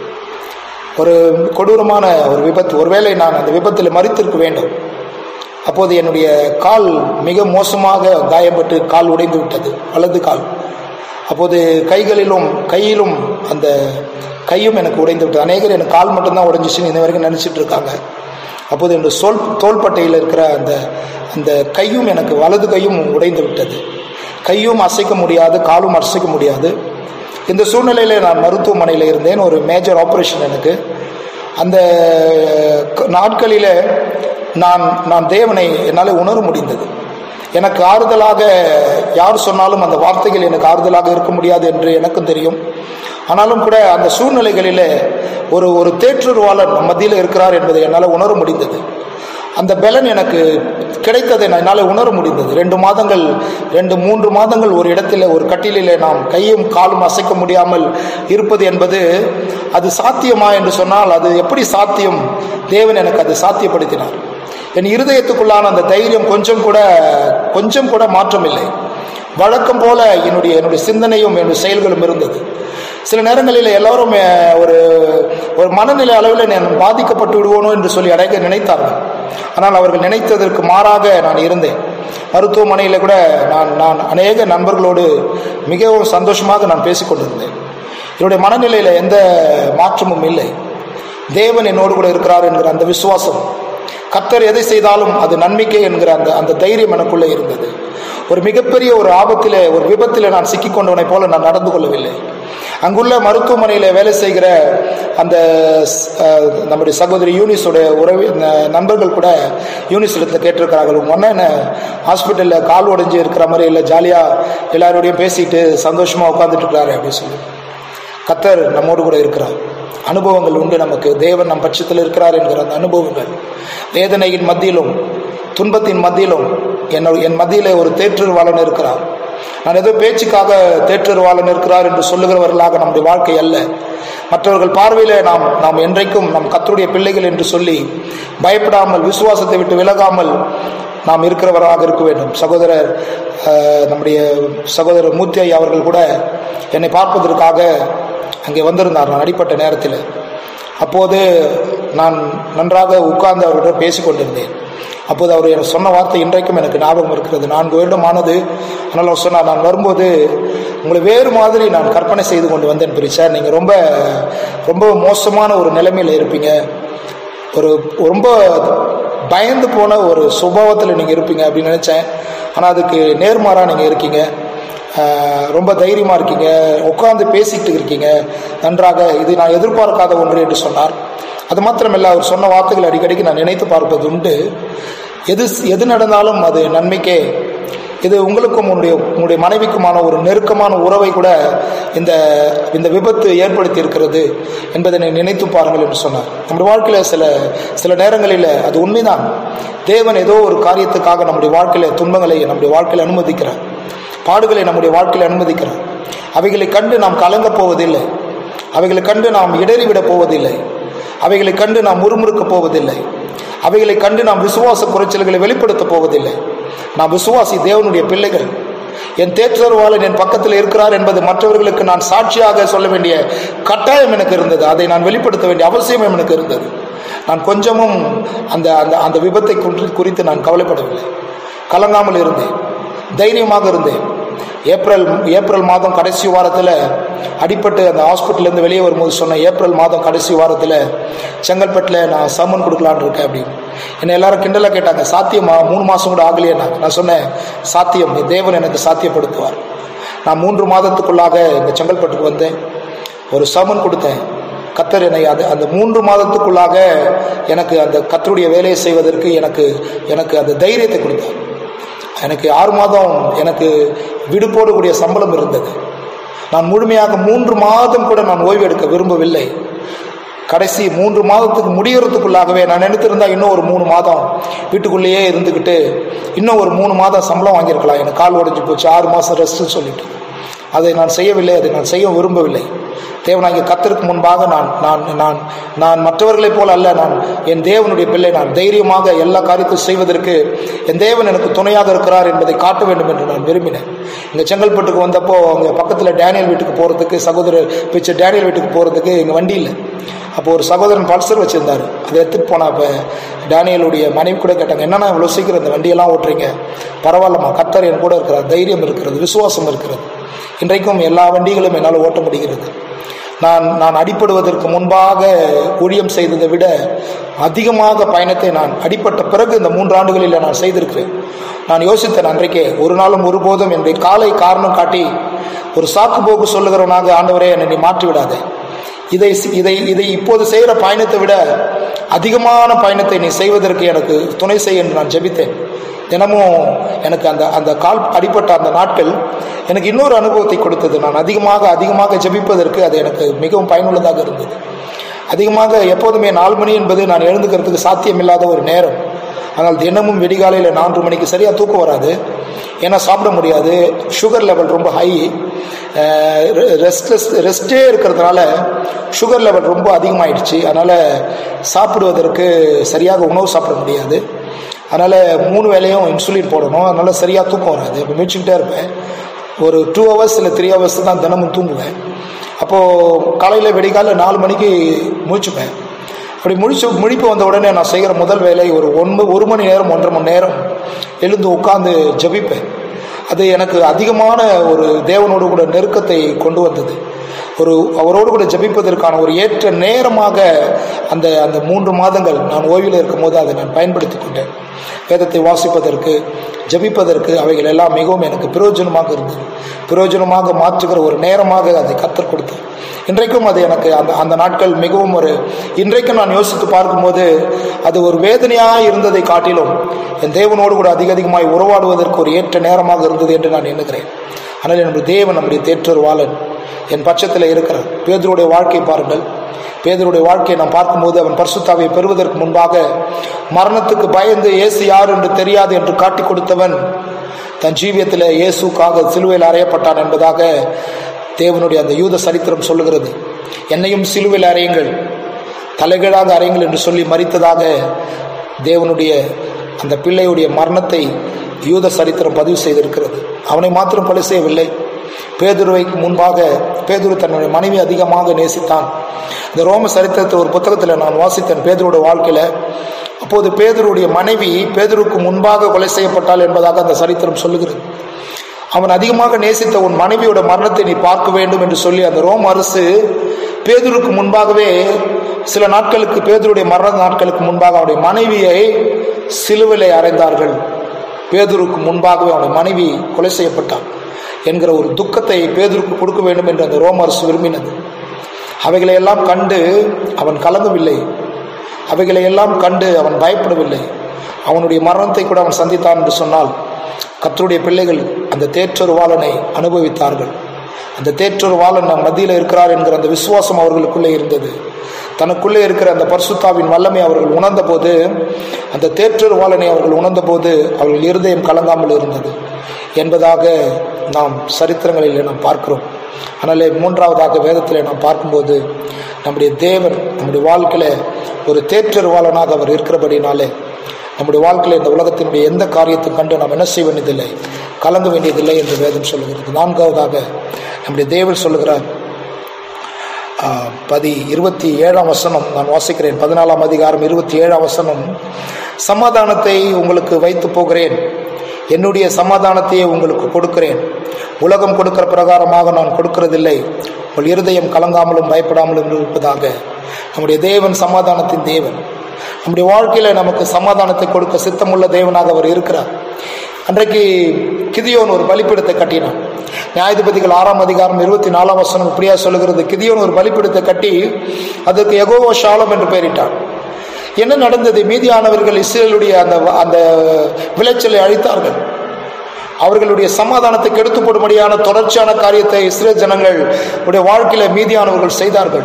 ஒரு கொடூரமான ஒரு விபத்து. ஒருவேளை நான் அந்த விபத்தில் மரித்திருக்க வேண்டும். அப்போது என்னுடைய கால் மிக மோசமாக காயப்பட்டு கால் உடைந்து விட்டது, வலது கால். அப்போது கையிலும் அந்த கையும் எனக்கு உடைந்து விட்டது. அநேகர் எனக்கு கால் மட்டும்தான் உடைஞ்சிச்சுன்னு இந்த வரைக்கும் நினச்சிட்டு இருக்காங்க. அப்போது என்னுடைய தோள்பட்டையில் இருக்கிற அந்த கையும் எனக்கு வலது கையும் உடைந்து விட்டது. கையும் அசைக்க முடியாது, காலும் அசைக்க முடியாது. இந்த சூழ்நிலையில் நான் மருத்துவமனையில் இருந்தேன். ஒரு ஆப்ரேஷன் எனக்கு. அந்த நாட்களில் நான் தேவனை என்னால் உணர முடிந்தது. எனக்கு ஆறுதலாக யார் சொன்னாலும் அந்த வார்த்தைகள் எனக்கு ஆறுதலாக இருக்க முடியாது என்று எனக்கும் தெரியும். ஆனாலும் கூட அந்த சூழ்நிலைகளில் ஒரு தேற்றுருவாளர் மத்தியில் இருக்கிறார் என்பதை என்னால் உணர முடிந்தது. அந்த பலன் எனக்கு கிடைத்ததை என்னால் உணர முடிந்தது. 2-3 மாதங்கள் ஒரு இடத்துல ஒரு கட்டிலே நாம் கையும் காலும் அசைக்க முடியாமல் இருப்பது என்பது அது சாத்தியமா என்று சொன்னால் அது எப்படி சாத்தியம்? தேவன் எனக்கு அது சாத்தியப்படுத்தினார். என் இருதயத்துக்குள்ளான அந்த தைரியம் கொஞ்சம் கூட மாற்றம் இல்லை. வழக்கம் போல என்னுடைய சிந்தனையும் என்னுடைய செயல்களும் இருந்தது. சில நேரங்களில் எல்லாரும் ஒரு மனநிலை அளவில் நான் பாதிக்கப்பட்டு விடுவோனோ என்று சொல்லி அடைக்க நினைத்தார்கள். ஆனால் அவர்கள் நினைத்ததற்கு மாறாக நான் இருந்தேன். மருத்துவமனையில் கூட நான் அநேக நண்பர்களோடு மிகவும் சந்தோஷமாக நான் பேசிக்கொண்டிருந்தேன். என்னுடைய மனநிலையில் எந்த மாற்றமும் இல்லை. தேவன் என்னோடு கூட இருக்கிறார் என்கிற அந்த விசுவாசம், கர்த்தர் எதை செய்தாலும் அது நன்மைக்கே என்கிற அந்த தைரியம் எனக்குள்ளே இருந்தது. ஒரு மிகப்பெரிய ஒரு ஆபத்திலே, ஒரு விபத்திலே நான் சிக்கிக்கொண்டவனை போல நான் நடந்து கொள்ளவில்லை. அங்குள்ள மருத்துவமனையில் வேலை செய்கிற அந்த நம்முடைய சகோதரி யூனிஸோட நண்பர்கள் கூட யூனிஸ் இடத்துல கேட்டிருக்கிறார்கள், உங்க அண்ணன் என்ன ஹாஸ்பிட்டலில் கால் உடைஞ்சு இருக்கிற மாதிரி இல்லை, ஜாலியாக எல்லாரோடையும் பேசிட்டு சந்தோஷமாக உட்காந்துட்டு இருக்கிறாரு அப்படின்னு சொல்லி. கர்த்தர் நம்மோடு கூட இருக்கிறார். அனுபவங்கள் உண்டு நமக்கு. தேவன் நம் பட்சத்தில் இருக்கிறார் என்கிற அந்த அனுபவங்கள், வேதனையின் மத்தியிலும் துன்பத்தின் மத்தியிலும் என் மத்தியிலே ஒரு தேற்றுருவாளன் இருக்கிறார். நான் ஏதோ பேச்சுக்காக தேற்றுருவாளன் இருக்கிறார் என்று சொல்லுகிறவர்களாக நம்முடைய வாழ்க்கை அல்ல. மற்றவர்கள் பார்வையில நாம் என்றைக்கும் நம் கர்த்தருடைய பிள்ளைகள் என்று சொல்லி பயப்படாமல், விசுவாசத்தை விட்டு விலகாமல் நாம் இருக்கிறவராக இருக்க வேண்டும். நம்முடைய சகோதரர் மூர்த்தி ஐயா அவர்கள் கூட என்னை பார்ப்பதற்காக அங்கே வந்திருந்தார் நான் அடிப்பட்ட நேரத்தில். அப்போது நான் நன்றாக உட்கார்ந்து அவர்களிடம் பேசி கொண்டிருந்தேன். அப்போது அவர் எனக்கு சொன்ன வார்த்தை இன்றைக்கும் எனக்கு ஞாபகம் இருக்கிறது. 4 வருடம் ஆனது. அதனால் அவர் சொன்னார், நான் வரும்போது உங்களை வேறு மாதிரி நான் கற்பனை செய்து கொண்டு வந்தேன் பிரிச்சார். நீங்கள் ரொம்ப ரொம்ப மோசமான ஒரு நிலைமையில் இருப்பீங்க, ரொம்ப பயந்து போன ஒரு சுபாவத்தில் நீங்கள் இருப்பீங்க அப்படின்னு நினச்சேன். ஆனால் அதுக்கு நேர்மாறாக நீங்கள் இருக்கீங்க. ரொம்ப தைரியமாக இருக்கீங்க, உட்கார்ந்து பேசிக்கிட்டு இருக்கீங்க, நன்றாக. இது நான் எதிர்பார்க்காத ஒன்று என்று சொன்னார். அது மாத்திரமல்ல, அவர் சொன்ன வார்த்தைகள் அடிக்கடிக்கு நான் நினைத்து பார்ப்பது உண்டு. எது நடந்தாலும் அது நன்மைக்கே. இது உங்களுக்கும் உங்களுடைய மனைவிக்குமான ஒரு நெருக்கமான உறவை கூட இந்த விபத்து ஏற்படுத்தி இருக்கிறது என்பதை நினைத்து பாருங்கள் என்று சொன்னார். நம்முடைய வாழ்க்கையில் சில நேரங்களில் அது உண்மைதான். தேவன் ஏதோ ஒரு காரியத்துக்காக நம்முடைய வாழ்க்கையில துன்பங்களை நம்முடைய வாழ்க்கையில் அனுமதிக்கிறார், பாடுகளை நம்முடைய வாழ்க்கையில் அனுமதிக்கிறார். அவைகளை கண்டு நாம் கலங்க போவதில்லை, அவைகளை கண்டு நாம் இடறிவிட போவதில்லை, அவைகளை கண்டு நாம் முறுமுறுக்க போவதில்லை, அவைகளை கண்டு நாம் விசுவாச குறைச்சல்களை வெளிப்படுத்த போவதில்லை. நாம் விசுவாசி தேவனுடைய பிள்ளைகள். என் தேற்றருவாளன் என் பக்கத்தில் இருக்கிறார் என்பது மற்றவர்களுக்கு நான் சாட்சியாக சொல்ல வேண்டிய கட்டாயம் எனக்கு இருந்தது. அதை நான் வெளிப்படுத்த வேண்டிய அவசியம் எனக்கு இருந்தது. நான் கொஞ்சமும் அந்த விபத்தை குறித்து நான் கவலைப்படவில்லை, கலங்காமல் இருந்தேன், தைரியமாக இருந்தேன். ஏப்ரல் மாதம் கடைசி வாரத்தில் அடிப்பட்டு அந்த ஹாஸ்பிட்டல்லேருந்து வெளியே வரும்போது சொன்னேன், ஏப்ரல் மாதம் கடைசி வாரத்தில் செங்கல்பட்டில் நான் சம்மன் கொடுக்கலான்னு இருக்கேன் அப்படின்னு. என்னை எல்லாரும் கிண்டலாக கேட்டாங்க, சாத்தியமா? 3 மாதம் கூட ஆகலையே. நான் சொன்னேன், சாத்தியம், தேவன் எனக்கு சாத்தியப்படுத்துவார். நான் 3 மாதத்துக்குள்ளாக இந்த செங்கல்பட்டுக்கு வந்தேன், ஒரு சம்மன் கொடுத்தேன். கர்த்தர் என்னை அந்த 3 மாதத்துக்குள்ளாக எனக்கு அந்த கர்த்தருடைய வேலையை செய்வதற்கு எனக்கு அந்த தைரியத்தை கொடுத்தார். எனக்கு 6 மாதம் எனக்கு விடுபோடு கூடிய சம்பளம் இருந்தது. நான் முழுமையாக 3 மாதம் கூட நான் ஓய்வு எடுக்க விரும்பவில்லை. கடைசி 3 மாதத்துக்கு முடியறதுக்குள்ளாகவே நான் நினைத்திருந்தா இன்னும் ஒரு 3 மாதம் வீட்டுக்குள்ளேயே இருந்துக்கிட்டு இன்னும் ஒரு 3 மாதம் சம்பளம் வாங்கியிருக்கலாம். எனக்கு கால் உடைஞ்சு போச்சு, 6 மாதம் ரெஸ்ட்னு சொல்லிட்டு அதை நான் செய்யவில்லை, அதை நான் செய்ய விரும்பவில்லை. தேவனாகிய கர்த்தருக்கு முன்பாக நான் மற்றவர்களைப் போல அல்ல, நான் என் தேவனுடைய பிள்ளை. நான் தைரியமாக எல்லா காரியத்தையும் செய்வதற்கு என் தேவன் எனக்கு துணையாக இருக்கிறார் என்பதை காட்ட வேண்டும் என்று நான் விரும்பினேன். இங்கே செங்கல்பட்டுக்கு வந்தப்போ அங்கே பக்கத்தில் டேனியல் வீட்டுக்கு போகிறதுக்கு, சகோதரர் பிச்சை டேனியல் வீட்டுக்கு போகிறதுக்கு எங்கள் வண்டி இல்லை. அப்போ ஒரு சகோதரன் பல்சர் வச்சுருந்தார், அதை எடுத்துகிட்டு போனால் இப்போ டேனியலுடைய மனைவி கூட கேட்டாங்க, என்னன்னா இவ்வளோ சீக்கிரம் இந்த வண்டியெல்லாம் ஓட்டுறீங்க? பரவாயில்லம்மா, கர்த்தர் என் கூட இருக்கிறார், தைரியம் இருக்கிறது, விசுவாசம் இருக்கிறது. இன்றைக்கும் எல்லா வண்டிகளும் என்னால் ஓட்ட முடிகிறது. நான் அடிப்படுவதற்கு முன்பாக ஊழியம் செய்ததை விட அதிகமாக பயணத்தை நான் அடிப்பட்ட பிறகு இந்த 3 ஆண்டுகளில் நான் செய்திருக்கிறேன். நான் யோசித்தேன் அன்றைக்கே, ஒரு நாளும் ஒருபோதும் என்னுடைய காலை காரணம் காட்டி ஒரு சாக்கு போக்கு சொல்லுகிறவனாக ஆண்டவரே என்னை நீ மாற்றி விடாதே. இதை இப்போது செய்கிற பயணத்தை விட அதிகமான பயணத்தை நீ செய்வதற்கு எனக்கு துணை செய் என்று நான் ஜெபித்தேன். தினமும் எனக்கு அந்த கால் அடிப்பட்ட அந்த நாட்கள் எனக்கு இன்னொரு அனுபவத்தை கொடுத்தது. நான் அதிகமாக ஜெபிப்பதற்கு அது எனக்கு மிகவும் பயனுள்ளதாக இருந்தது. அதிகமாக எப்போதுமே 4 மணி என்பது நான் எழுந்துக்கிறதுக்கு சாத்தியமில்லாத ஒரு நேரம். ஆனால் தினமும் விடிகாலையில் 4 மணிக்கு சரியாக தூக்கம் வராது, ஏன்னா சாப்பிட முடியாது, சுகர் லெவல் ரொம்ப ஹை, ரெஸ்டே இருக்கிறதுனால சுகர் லெவல் ரொம்ப அதிகமாகிடுச்சு. அதனால் சாப்பிடுவதற்கு சரியாக உணவு சாப்பிட முடியாது. அதனால் 3 வேளையும் இன்சுலின் போடணும். அதனால் சரியாக தூக்கம் வராது. இப்போ முழிச்சுக்கிட்டே இருப்பேன். ஒரு 2 hours இல்லை 3 hours தான் தினமும் தூங்குவேன். அப்போது காலையில் வெடிகால 4 மணிக்கு முழிச்சுப்பேன். அப்படி முழிப்பு வந்த உடனே நான் செய்கிற முதல் வேலை ஒரு 1 மணி நேரம் 1.5 மணி நேரம் எழுந்து உட்கார்ந்து ஜெபிப்பேன். அது எனக்கு அதிகமான ஒரு தேவனோடு கூட நெருக்கத்தை கொண்டு வந்தது. அவரோடு கூட ஜெபிப்பதற்கான ஒரு ஏற்ற நேரமாக அந்த அந்த 3 மாதங்கள் நான் ஓய்வில் இருக்கும் போது அதை நான் பயன்படுத்தி கொண்டேன். வேதத்தை வாசிப்பதற்கு, ஜபிப்பதற்கு அவைகள் எல்லாம் மிகவும் எனக்கு பிரயோஜனமாக இருந்தது. பிரயோஜனமாக மாற்றுகிற ஒரு நேரமாக அதை கற்றுக் கொடுத்தேன். இன்றைக்கும் அது எனக்கு அந்த நாட்கள் மிகவும் இன்றைக்கும் நான் யோசித்து பார்க்கும்போது அது ஒரு வேதனையாக இருந்ததை காட்டிலும் என் தேவனோடு கூட அதிகமாய் உறவாடுவதற்கு ஒரு ஏற்ற நேரமாக இருந்தது என்று நான் எண்ணுகிறேன். ஆனால் நம்முடைய தேவன், நம்முடைய தேற்றருவாளன் என் பட்சத்தில் இருக்கிறார். பேதுருடைய வாழ்க்கை பாருங்கள். பேதுருடைய வாழ்க்கையை நாம் பார்க்கும்போது அவன் பரிசுத்தாவியை பெறுவதற்கு முன்பாக மரணத்துக்கு பயந்து இயேசு யார் என்று தெரியாது என்று காட்டி கொடுத்தவன் தன் ஜீவியத்தில் இயேசுக்காக சிலுவையில் அறையப்பட்டான் என்பதாக தேவனுடைய அந்த யூத சரித்திரம் சொல்லுகிறது. என்னையும் சிலுவையில் அறையுங்கள், தலைகீழாக அறையுங்கள் என்று சொல்லி மரித்ததாக தேவனுடைய அந்த பிள்ளையுடைய மரணத்தை யூத சரித்திரம் பதிவு செய்திருக்கிறது. அவனை மாத்திரம் கொலை செய்யவில்லை. பேதுருவைக்கு முன்பாக பேதுரு தன்னுடைய மனைவி அதிகமாக நேசித்தான். இந்த ரோம சரித்திரத்தை ஒரு புத்தகத்தில் நான் வாசித்தேன் பேதுருடைய வாழ்க்கையில. அப்போது பேதுருடைய மனைவி பேதுருக்கு முன்பாக கொலை செய்யப்பட்டாள் என்பதாக அந்த சரித்திரம் சொல்லுகிறது. அவன் அதிகமாக நேசித்த உன் மனைவியோட மரணத்தை நீ பார்க்க வேண்டும் என்று சொல்லி அந்த ரோம அரசு பேதுருக்கு முன்பாகவே சில நாட்களுக்கு, பேதுருடைய மரண நாட்களுக்கு முன்பாக அவனுடைய மனைவியை சிலுவையிலே அறைந்தார்கள். பேதுருக்கு முன்பாகவே அவனுடைய மனைவி கொலை செய்யப்பட்டான் என்கிற ஒரு துக்கத்தை பேதுருக்கு கொடுக்க வேண்டும் என்று அந்த ரோம அரசு விரும்பினது. அவைகளை எல்லாம் கண்டு அவன் கலங்கவில்லை. அவைகளை எல்லாம் கண்டு அவன் பயப்படவில்லை. அவனுடைய மரணத்தை கூட அவன் சந்தித்தான் என்று சொன்னால் கர்த்தருடைய பிள்ளைகள் அந்த தேற்றருவாளனை அனுபவித்தார்கள். அந்த தேற்றருவாளன் நம் மத்தியில் இருக்கிறார் என்கிற அந்த விசுவாசம் அவர்களுக்குள்ளே இருந்தது. தனக்குள்ளே இருக்கிற அந்த பரிசுத்தாவின் வல்லமை அவர்கள் உணர்ந்த போது, அந்த தேற்றருவாளனை அவர்கள் உணர்ந்த போது அவர்கள் இருதயம் கலங்காமல் இருந்தது என்பதாக நாம் சரித்திரங்களில் நாம் பார்க்கிறோம். ஆனால் 3வதாக வேதத்தில் நாம் பார்க்கும்போது நம்முடைய தேவன் நம்முடைய வாழ்க்கையில் ஒரு தேற்றருவாளனாக அவர் இருக்கிறபடினாலே நம்முடைய வாழ்க்கையில் இந்த உலகத்தினுடைய எந்த காரியத்தையும் கண்டு நாம் என்ன செய்ய வேண்டியதில்லை, கலங்க வேண்டியதில்லை என்று வேதம் சொல்லுகிறது. 4வதாக நம்முடைய தேவன் சொல்லுகிறார். 27ஆம் வசனம் நான் வாசிக்கிறேன். 14ஆம் அதிகாரம் 27ஆம் வசனம், சமாதானத்தை உங்களுக்கு வைத்து போகிறேன், என்னுடைய சமாதானத்தையே உங்களுக்கு கொடுக்கிறேன், உலகம் கொடுக்கிற பிரகாரமாக நான் கொடுக்கிறதில்லை, உங்கள் இருதயம் கலங்காமலும் பயப்படாமலும் இருப்பதாக. நம்முடைய தேவன் சமாதானத்தின் தேவன். நம்முடைய வாழ்க்கையில நமக்கு சமாதானத்தை கொடுக்க சித்தமுள்ள தேவனாக அவர் இருக்கிறார். அன்றைக்கு கிதியோன் ஒரு பலிபீடத்தை கட்டினான். நியாயாதிபதிகள் 6ஆம் அதிகாரம் 24ஆம் வசனம் இப்படியா சொல்லுகிறது. கிதியோன் ஒரு பலிபீடத்தை கட்டி அதற்கு யெகோவா ஷாலோம் என்று பெயரிட்டான். என்ன நடந்தது? மீதியானவர்கள் இஸ்ரேலுடைய அந்த விளைச்சலை அழித்தார்கள். அவர்களுடைய சமாதானத்தை கெடுத்து போடும்படியான தொடர்ச்சியான காரியத்தை இஸ்ரேல் ஜனங்கள் உடைய வாழ்க்கையில மீதியானவர்கள் செய்தார்கள்.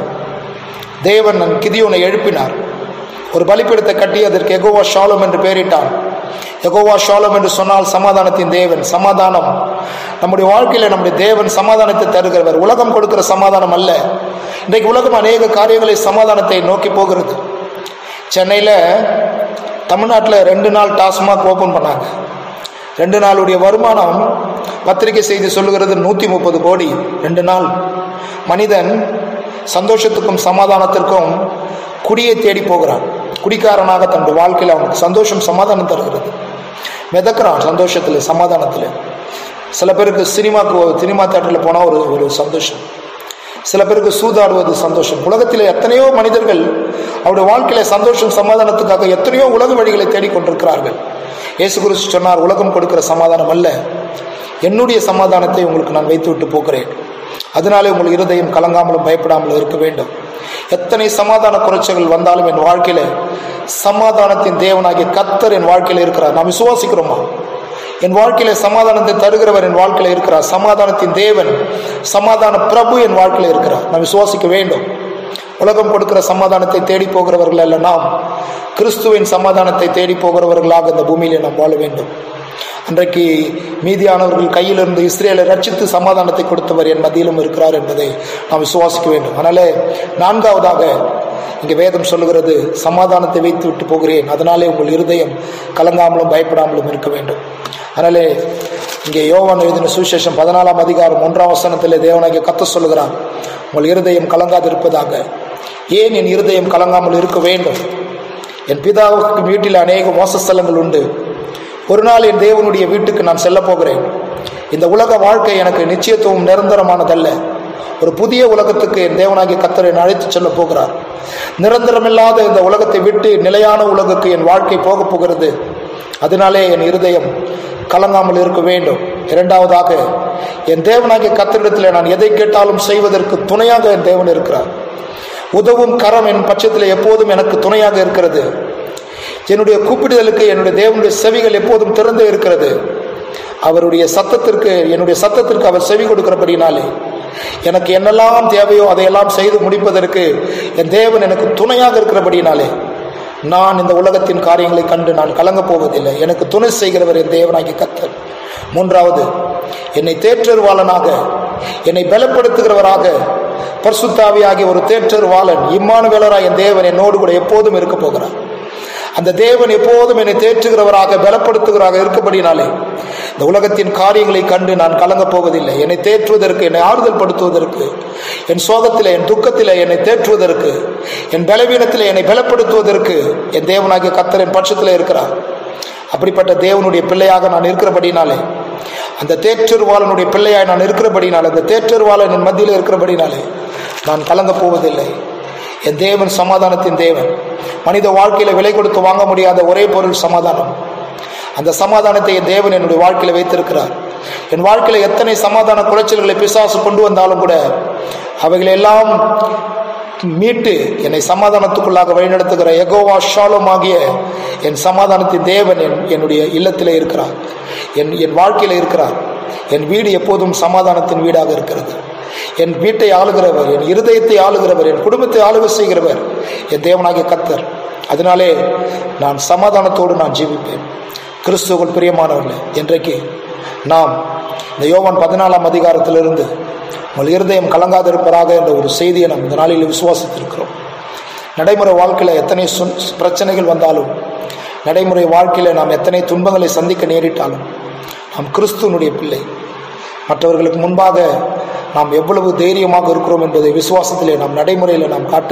தேவன் கிதியோனை எழுப்பினார். ஒரு பலிபீடத்தை கட்டி அதற்கு யெகோவா ஷாலோம் என்று பெயரிட்டான். யெகோவா ஷாலோம் என்று சொன்னால் சமாதானத்தின் தேவன், சமாதானம். நம்முடைய வாழ்க்கையில நம்முடைய தேவன் சமாதானத்தை தருகிறவர். உலகம் கொடுக்கிற சமாதானம் அல்ல. இன்றைக்கு உலகம் அநேக காரியங்களை சமாதானத்தை நோக்கி போகிறது. சென்னையில் தமிழ்நாட்டில் 2 நாள் டாஸ்மாக் ஓப்பன் பண்ணாங்க. 2 நாளுடைய வருமானம் பத்திரிகை செய்தி சொல்லுகிறது 130 கோடி. 2 நாள் மனிதன் சந்தோஷத்துக்கும் சமாதானத்திற்கும் குடியை தேடி போகிறான். குடிக்காரனாக தன்னுடைய வாழ்க்கையில் அவனுக்கு சந்தோஷம் சமாதானம் தருகிறது. மிதக்கிறான் சந்தோஷத்தில் சமாதானத்தில். சில பேருக்கு சினிமா தேட்டரில் போனால் ஒரு சந்தோஷம், சில பேருக்கு சூதாடுவது சந்தோஷம். உலகத்தில் எத்தனையோ மனிதர்கள் அவருடைய வாழ்க்கையில சந்தோஷம் சமாதானத்துக்காக எத்தனையோ உலக வழிகளை தேடிக்கொண்டிருக்கிறார்கள். இயேசு கிறிஸ்து சொன்னார், உலகம் கொடுக்கிற சமாதானம் அல்ல, என்னுடைய சமாதானத்தை உங்களுக்கு நான் வைத்து விட்டு போகிறேன், அதனாலே உங்கள் இருதயம் கலங்காமலும் பயப்படாமலும் இருக்க வேண்டும். எத்தனை சமாதான குறைச்சல்கள் வந்தாலும் என் வாழ்க்கையில சமாதானத்தின் தேவனாகிய கர்த்தர் என் வாழ்க்கையில இருக்கிறார். நாம் விசுவாசிக்கிறோமா? என் வாழ்க்கையில சமாதானத்தை தருகிறவர் என் வாழ்க்கையில இருக்கிறார். சமாதானத்தின் தேவன், சமாதான பிரபு என் வாழ்க்கையில இருக்கிறார். நாம் விசுவாசிக்க வேண்டும். உலகம் கொடுக்கிற சமாதானத்தை தேடி போகிறவர்கள் அல்ல, நாம் கிறிஸ்துவின் சமாதானத்தை தேடி போகிறவர்களாக இந்த பூமியிலே நாம் வாழ வேண்டும். அன்றைக்கு மீதியானவர்கள் கையிலிருந்து இஸ்ரேலை ரட்சித்து சமாதானத்தை கொடுத்தவர் என் மத்தியிலும் இருக்கிறார் என்பதை நாம் விசுவாசிக்க வேண்டும். அதனால 4வதாக இங்கே வேதம் சொல்லுகிறது, சமாதானத்தை வைத்து விட்டு போகிறேன், அதனாலே உங்கள் இருதயம் கலங்காமலும் பயப்படாமலும் இருக்க வேண்டும். அதனாலே இங்கே யோவான் எழுதின சுவிசேஷம் 14ஆம் அதிகாரம் 1ஆம் வசனத்திலே தேவனாகிய கர்த்தர் சொல்லுகிறார், உங்கள் இருதயம் கலங்காதிருப்பதாக. ஏன் என் இருதயம் கலங்காமல் இருக்க வேண்டும்? என் பிதாவுக்கு வீட்டில் அநேக வாசஸ்தலங்கள் உண்டு. ஒரு நாள் என் தேவனுடைய வீட்டுக்கு நான் செல்ல போகிறேன். இந்த உலக வாழ்க்கை எனக்கு நிச்சயத்துவம் நிரந்தரமானதல்ல. ஒரு புதிய உலகத்துக்கு என் தேவனாகிய கர்த்தர் என்னை அழைத்து செல்ல போகிறார். நிரந்தரமில்லாத இந்த உலகத்தை விட்டு நிலையான உலகுக்கு என் வாழ்க்கை போக போகிறது. அதனாலே என் இருதயம் கலங்காமல் இருக்க வேண்டும். இரண்டாவதாக, என் தேவனாகிய கர்த்தரிடத்தில் நான் எதை கேட்டாலும் செய்வதற்கு துணையாக என் தேவன் இருக்கிறார். உதவும் கரம் என் பட்சத்தில் எப்போதும் எனக்கு துணையாக இருக்கிறது. என்னுடைய கூப்பிடுதலுக்கு என்னுடைய தேவனுடைய செவிகள் எப்போதும் திறந்தே இருக்கிறது. அவருடைய சத்தத்திற்கு, என்னுடைய சத்தத்திற்கு அவர் செவி கொடுக்கிறபடினாலே எனக்கு என்னெல்லாம் தேவையோ அதையெல்லாம் செய்து முடிப்பதற்கு என் தேவன் எனக்கு துணையாக இருக்கிறபடினாலே நான் இந்த உலகத்தின் காரியங்களை கண்டு நான் கலங்கப் போவதில்லை. எனக்கு துணை செய்கிறவர் என் தேவனாகிய கர்த்தர். மூன்றாவது, என்னை தேற்றருவாளனாக, என்னை பலப்படுத்துகிறவராக, பரிசுத்த ஆவியாகிய ஒரு தேற்றருவாளன் இம்மானுவேலராய் என் தேவன் என்னோடு கூட எப்போதும் இருக்க போகிறார். அந்த தேவன் எப்போதும் என்னை தேற்றுகிறவராக, பலப்படுத்துகிறவராக இருக்கப்படினாலே இந்த உலகத்தின் காரியங்களை கண்டு நான் கலங்கப் போவதில்லை. என்னை தேற்றுவதற்கு, என்னை ஆறுதல் படுத்துவதற்கு, என் சோகத்திலே, என் துக்கத்திலே என்னை தேற்றுவதற்கு, என் பலவீனத்திலே என்னை பலப்படுத்துவதற்கு என் தேவனாகிய கர்த்தர் என் பட்சத்திலே இருக்கிறார். அப்படிப்பட்ட தேவனுடைய பிள்ளையாக நான் இருக்கிறபடினாலே, அந்த தேற்றருவாளனுடைய பிள்ளையாய் நான் இருக்கிறபடினாலே, அந்த தேற்றருவாளன் என் மத்தியில் இருக்கிறபடினாலே நான் கலங்கப் போவதில்லை. என் தேவன் சமாதானத்தின் தேவன். மனித வாழ்க்கையில விலை கொடுத்து வாங்க முடியாத ஒரே பொருள் சமாதானம். அந்த சமாதானத்தை என் தேவன் என்னுடைய வாழ்க்கையில வைத்திருக்கிறார். என் வாழ்க்கையில எத்தனை சமாதான குலைச்சல்களை பிசாசு கொண்டு வந்தாலும் கூட அவைகளை எல்லாம் மீட்டு என்னை சமாதானத்துக்குள்ளாக வழிநடத்துகிற யெகோவா ஷாலோம் ஆகிய என் சமாதானத்தின் தேவன் என்னுடைய இல்லத்திலே இருக்கிறார், என் வாழ்க்கையில இருக்கிறார். என் வீடு எப்போதும் சமாதானத்தின் வீடாக இருக்கிறது. என் வீட்டை ஆளுகிறவர், என் இருதயத்தை ஆளுகிறவர், என் குடும்பத்தை ஆளுகை செய்கிறவர் என் தேவனாகிய கர்த்தர். அதனாலே நான் சமாதானத்தோடு நான் ஜீவிப்பேன். கிறிஸ்துவுக்குள் பிரியமானவர்களே, இன்றைக்கு நாம் இந்த யோவான் 14ஆம் அதிகாரத்திலிருந்து உங்கள் இருதயம் கலங்காதிருப்பதாக என்ற ஒரு செய்தியை நாம் இந்த நாளில் விசுவாசித்திருக்கிறோம். நடைமுறை வாழ்க்கையில் எத்தனை பிரச்சனைகள் வந்தாலும், நடைமுறை வாழ்க்கையில் நாம் எத்தனை துன்பங்களை சந்திக்க நேரிட்டாலும், நாம் கிறிஸ்துவனுடைய பிள்ளை. மற்றவர்களுக்கு முன்பாக நாம் எவ்வளவு தைரியமாக இருக்கிறோம் என்பதை விசுவாசத்திலே நாம் நடைமுறையில் நாம் காட்ட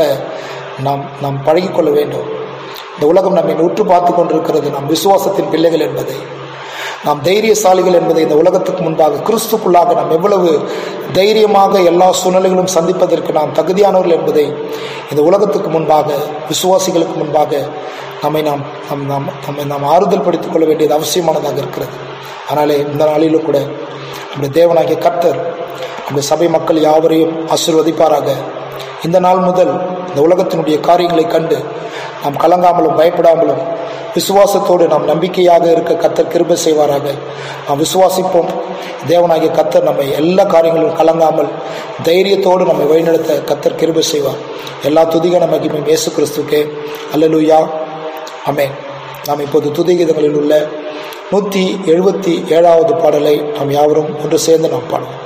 நாம் பழகிக்கொள்ள வேண்டும். இந்த உலகம் நம்மை உற்று பார்த்து கொண்டிருக்கிறது. நாம் விசுவாசத்தின் பிள்ளைகள் என்பதை, நாம் தைரியசாலிகள் என்பதை இந்த உலகத்துக்கு முன்பாக, கிறிஸ்துக்குள்ளாக நாம் எவ்வளவு தைரியமாக எல்லா சூழ்நிலைகளும் சந்திப்பதற்கு நாம் தகுதியானவர்கள் என்பதை இந்த உலகத்துக்கு முன்பாக, விசுவாசிகளுக்கு முன்பாக நாம் ஆறுதல் படுத்திக் கொள்ள வேண்டியது அவசியமானதாக இருக்கிறது. அதனாலே இந்த நாளிலும் கூட நம்முடைய தேவனாகிய கர்த்தர் நம்முடைய சபை மக்கள் யாவரையும் ஆசீர்வதிப்பாராக. இந்த நாள் முதல் இந்த உலகத்தினுடைய காரியங்களை கண்டு நாம் கலங்காமலும் பயப்படாமலும் விசுவாசத்தோடு நாம் நம்பிக்கையாக இருக்க கர்த்தர் கிருபை செய்வாராக. நாம் விசுவாசிப்போம். தேவனாகிய கர்த்தர் நம்மை எல்லா காரியங்களிலும் கலங்காமல் தைரியத்தோடு நம்மை வழிநடத்த கர்த்தர் கிருபை செய்வார். எல்லா துதிகன மகிமையும் இயேசு கிறிஸ்துக்கே. அல்லேலூயா, ஆமென். நாம் இப்போது துதிகீதங்களில் உள்ள 177வது பாடலை நாம் யாவரும் ஒன்று சேர்ந்து நாம் பாடுவோம்.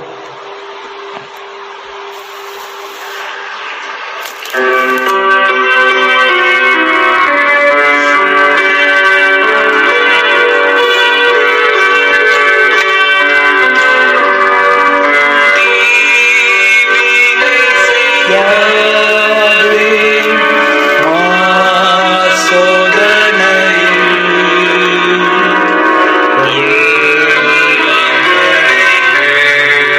Yeah.